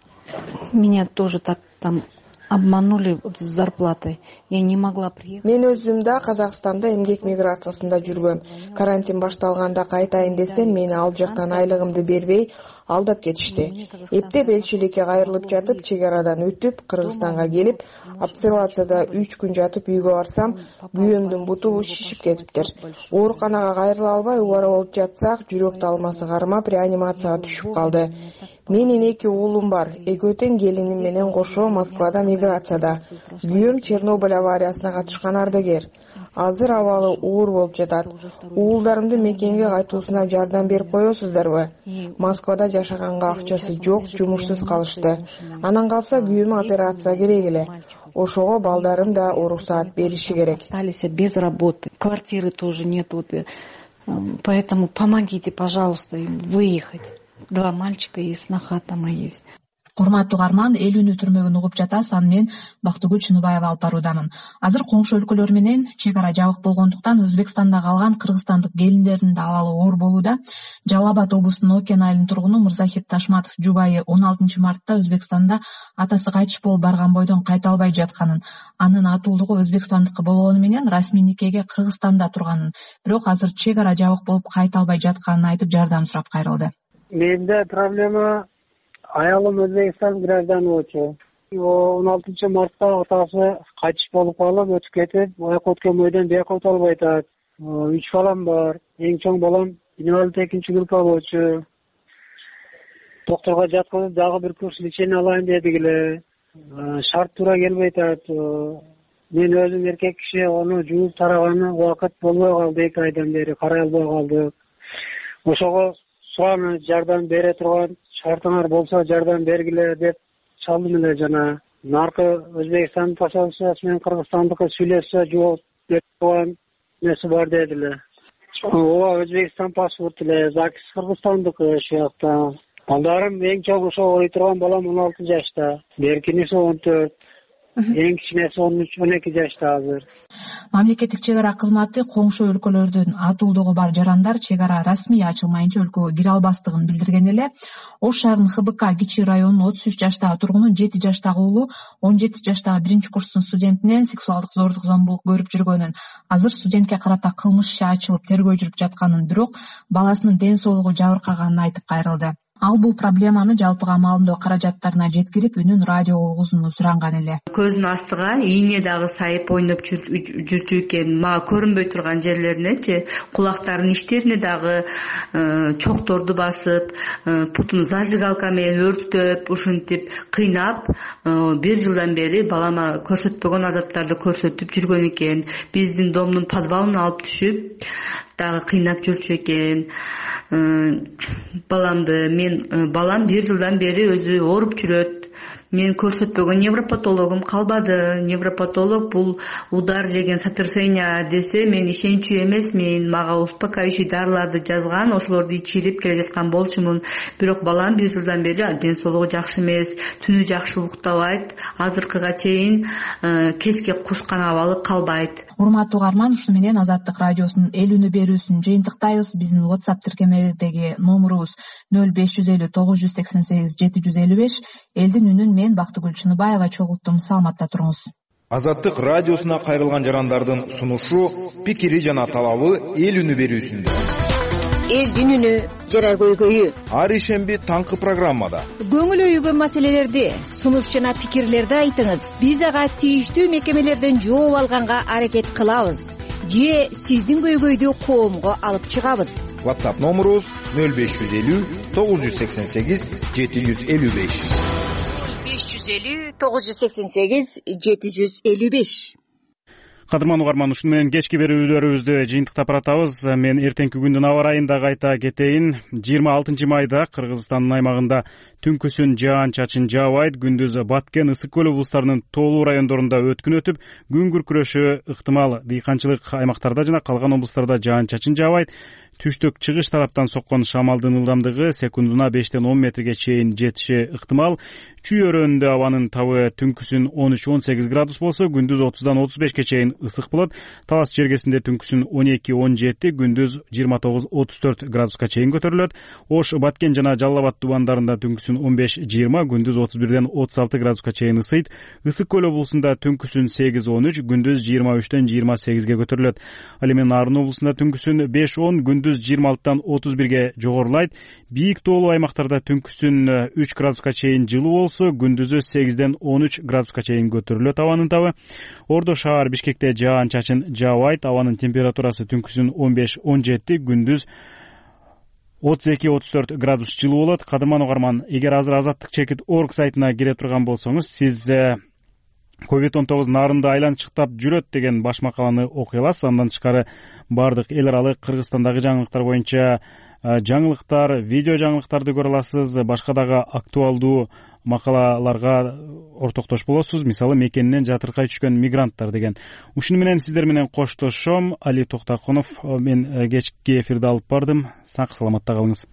меня тоже так там обманули с зарплатой. Я не могла приехать.
Мен өзүм да Казакстанда эмгек миграциясында жүргөм. Карантин башталганда кайтайын десем, мени ал жактан айлыгымды бербей алдап кетишти. Эптеп элчиликке кайрылып жатып, чек арадан өтүп, Кыргызстанга келип, обсервацияда 3 күн жатып үйгө барсам, күйөөмдүн буту шишип кетиптир. Ооруканага кайрыла албай убара болуп жатсак, жүрөк талмасы кармап, реанимацияга түшүп калды. Менин 2 уулум бар. Экөө тең келиним менен кошо Москвада миграцияда. Күйөөм Чернобыль авариясына катышкан ардагер. Азыр абалы оор болуп жатат. Уулдарымды мекенге кайтуусуна жардам берип коесуздарбы? Москвада жашаганга акчасы жок, жумушсуз калышты. Анан калса күйөөмө операция керек эле. Ошого балдарым да уруксаат бериши керек.
Остались без работы. Квартиры тоже нет. Поэтому помогите, пожалуйста, им выехать. 2 мальчика и сноха там есть.
Урматтуу угарман, эл үнү түрмөгүн угуп жатасыз. Аны мен Бактыгүл Чыныбаева алып баруудамын. Азыр коңшу өлкөлөр менен чек ара жабык болгондуктан Өзбекстанда калган кыргызстандык келиндердин да абалы оор болууда. Жалал Абад облусунун Окен айылынын тургуну Мырзахит Ташматов жубайы 16 мартта Өзбекстанда атасы кайтыш болуп барган бойдон кайта албай жатканын, анын атуулугу өзбекстандыкы болгону менен расмий никеге Кыргызстанда турганын, бирок азыр чек ара жабык болуп кайта албай жатканын айтып жардам сурап кайрылды.
Менде проблема аялым Өзбекстан гражданы болчу. 16 мартта атасы кайтыш болуп калып, өтүп кетип, аяк өткөн бойдон бияка өтө албай атат. 3 балам бар. Эң чоң балам инвалид 2 группа болчу. Докторго жаткызып, дагы бир курс лечение алайын дедик эле. Шарт туура келбей атат. Мен өзүм эркек киши, аны жууп тараганы убакыт болбой калды, 2 айдан бери карай албай калдык. Ошого сураны жардам бере турган шартыңар болсо жардам бергиле деп чалдым эле. Жана наркы Өзбекстан посольствосу менен Кыргызстандыкы сүйлөшсө жооп берип турган нерсе бар дедиле. Ооба, Өзбекстан паспорт эле, ЗАГС Кыргызстандыкы ушул жакта. Балдарым эң чоң ошо ой турган балам 16 жашта, беркиниси 14. Эң кичинеси 13-12 жашта азыр.
Мамлекеттик чек ара кызматы коңшу өлкөлөрдүн атуулдугу бар жарандар чек ара расмий ачылмайынча өлкөгө кире албастыгын билдирген эле. Ош шаарынын ХБК Кичи районунун 33 жаштагы тургуну 7 жаштагы уулу 17 жаштагы 1-курстун студентинен сексуалдык зордук зомбулук көрүп жүргөнүн, азыр студентке карата кылмыш иши ачылып тергөө жүрүп жатканын, бирок баласынын ден соолугу жабыркаганын айтып кайрылды. Ал бул проблеманы жалпыга маалымдоо каражаттарына жеткирип, үнүн радиого угузууну суранган эле.
Көздүн астыга ийне дагы сайып ойноп жүрчү экен. Мага көрүнбөй турган жерлеринечи, кулактарынын иштерине дагы чокторду басып, путун зажигалка менен өрттөп, ушинтип кыйнап, 1 жылдан бери балама көрсөтпөгөн азаптарды көрсөтүп жүргөн экен. Биздин домдун подвалына алып түшүп, дагы кыйнап жүрчү экен. Балам 1 жылдан бери өзү ооруп жүрөт. Мен көрсөтпөгөн невропатологум калбады. Невропатолог бул удар жеген сотрясение десе, мен ишенчү эмесмин. Мага успокаивающий дарыларды жазган, ошолорду ичирип келе жаткан болчумун. Бирок балам 1 жылдан бери ден соолугу жакшы эмес, түнү жакшы уктабайт, азыркыга чейин кечке кушкан абалы калбайт.
Урматтуу угарман, ушуну менен Азаттык радиосунун эл үнү берүүсүн жыйынтыктайбыз. Биздин WhatsApp тиркемедеги номурубуз 0550 988 755. Элдин үнүн мен Бактыгүл Чыныбаева чогулттум. Саламатта туруңуз.
Азаттык радиосуна кайрылган жарандардын сунушу, пикири жана талабы эл үнү берүүсүндө.
Элдин үнү жара көйгөйү.
Ар ишемби таңкы программада
Көңүл өйгөн маселелерди, сунуш жана пикирлерди айтыңыз. Биз ага тийиштүү мекемелерден жооп алганга аракет кылабыз. Же сиздин көйгөйдү коомго алып чыгабыз.
WhatsApp номурубуз 0550 988 755.
550 988 755.
Кадырман угарман, ушуну менен кечки берүүлөрүбүздү жыйынтыктап баратабыз. Мен эртеңки күндүн аба ырайын да кайта кетейин. 26 майда Кыргызстандын аймагында түнкүсүн жаан-чачын жаабайт. Күндүз Баткен, Ысык көл облустарынын тоолуу райондорунда өткүн өтүп, күн күркүрөшү ыктымал. Дыйканчылык аймактарда жана калган облустарда жаан-чачын жаабайт. Түштүк чыгыш тараптан соккон шамалдын ылдамдыгы секундуна 5-тен 10 метрге чейин жетиши ыктымал. Чүй өрөөнүндө абанын табы түнкүсүн 13-18 градус болсо, күндүз 30-дан 35-ке чейин ысык болот. Талас жергесинде түнкүсүн 12-17, күндүз 29-34 градуска чейин көтөрүлөт. Ош, Баткен жана Жалал Абад тубандарында түнкүсүн 15-20, күндүз 31-ден 36 градуска чейин ысыйт. Ысык көл облусунда түнкүсүн 8-13, күндүз 23-тен 28-ге көтөрүлөт. Ал эми Нарын облусунда түнкүсүн 5-10, күндүз 26-тан 31-ге жогорулайт. Бийик тоолуу аймактарда түнкүсүн 3 градуска чейин жылуу болсо, күндүзү 8-ден 13 градуска чейин көтөрүлөт абанын табы. Ордо шаар Бишкекте жаан-чачын жаабайт. Абанын температурасы түнкүсүн 15-17, күндүз 32-34 градус жылуу болот. Кадырман угарман, эгер азыр азаттык чекит org сайтына кире турган болсоңуз, сиз COVID-19 нарында айланчыктап жүрөт деген баш макаланы окуй аласыз. Андан тышкары бардык эл аралык Кыргызстандагы жаңылыктар боюнча жаңылыктар, видео жаңылыктарды көрө аласыз. Башка дагы актуалдуу макалаларга ортоктош болосуз. Мисалы, мекенинен жатыркай түшкөн мигранттар деген. Ушуну менен сиздер менен коштошом. Али Токтакунов мен кечки эфирди алып бардым. Сак саламатта калыңыз.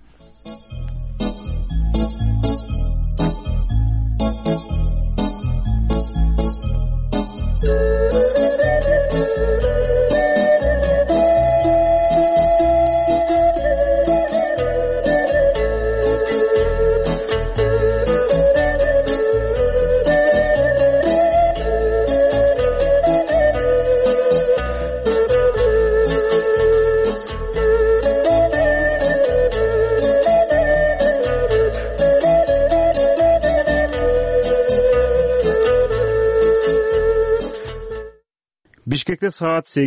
Бишкекте саат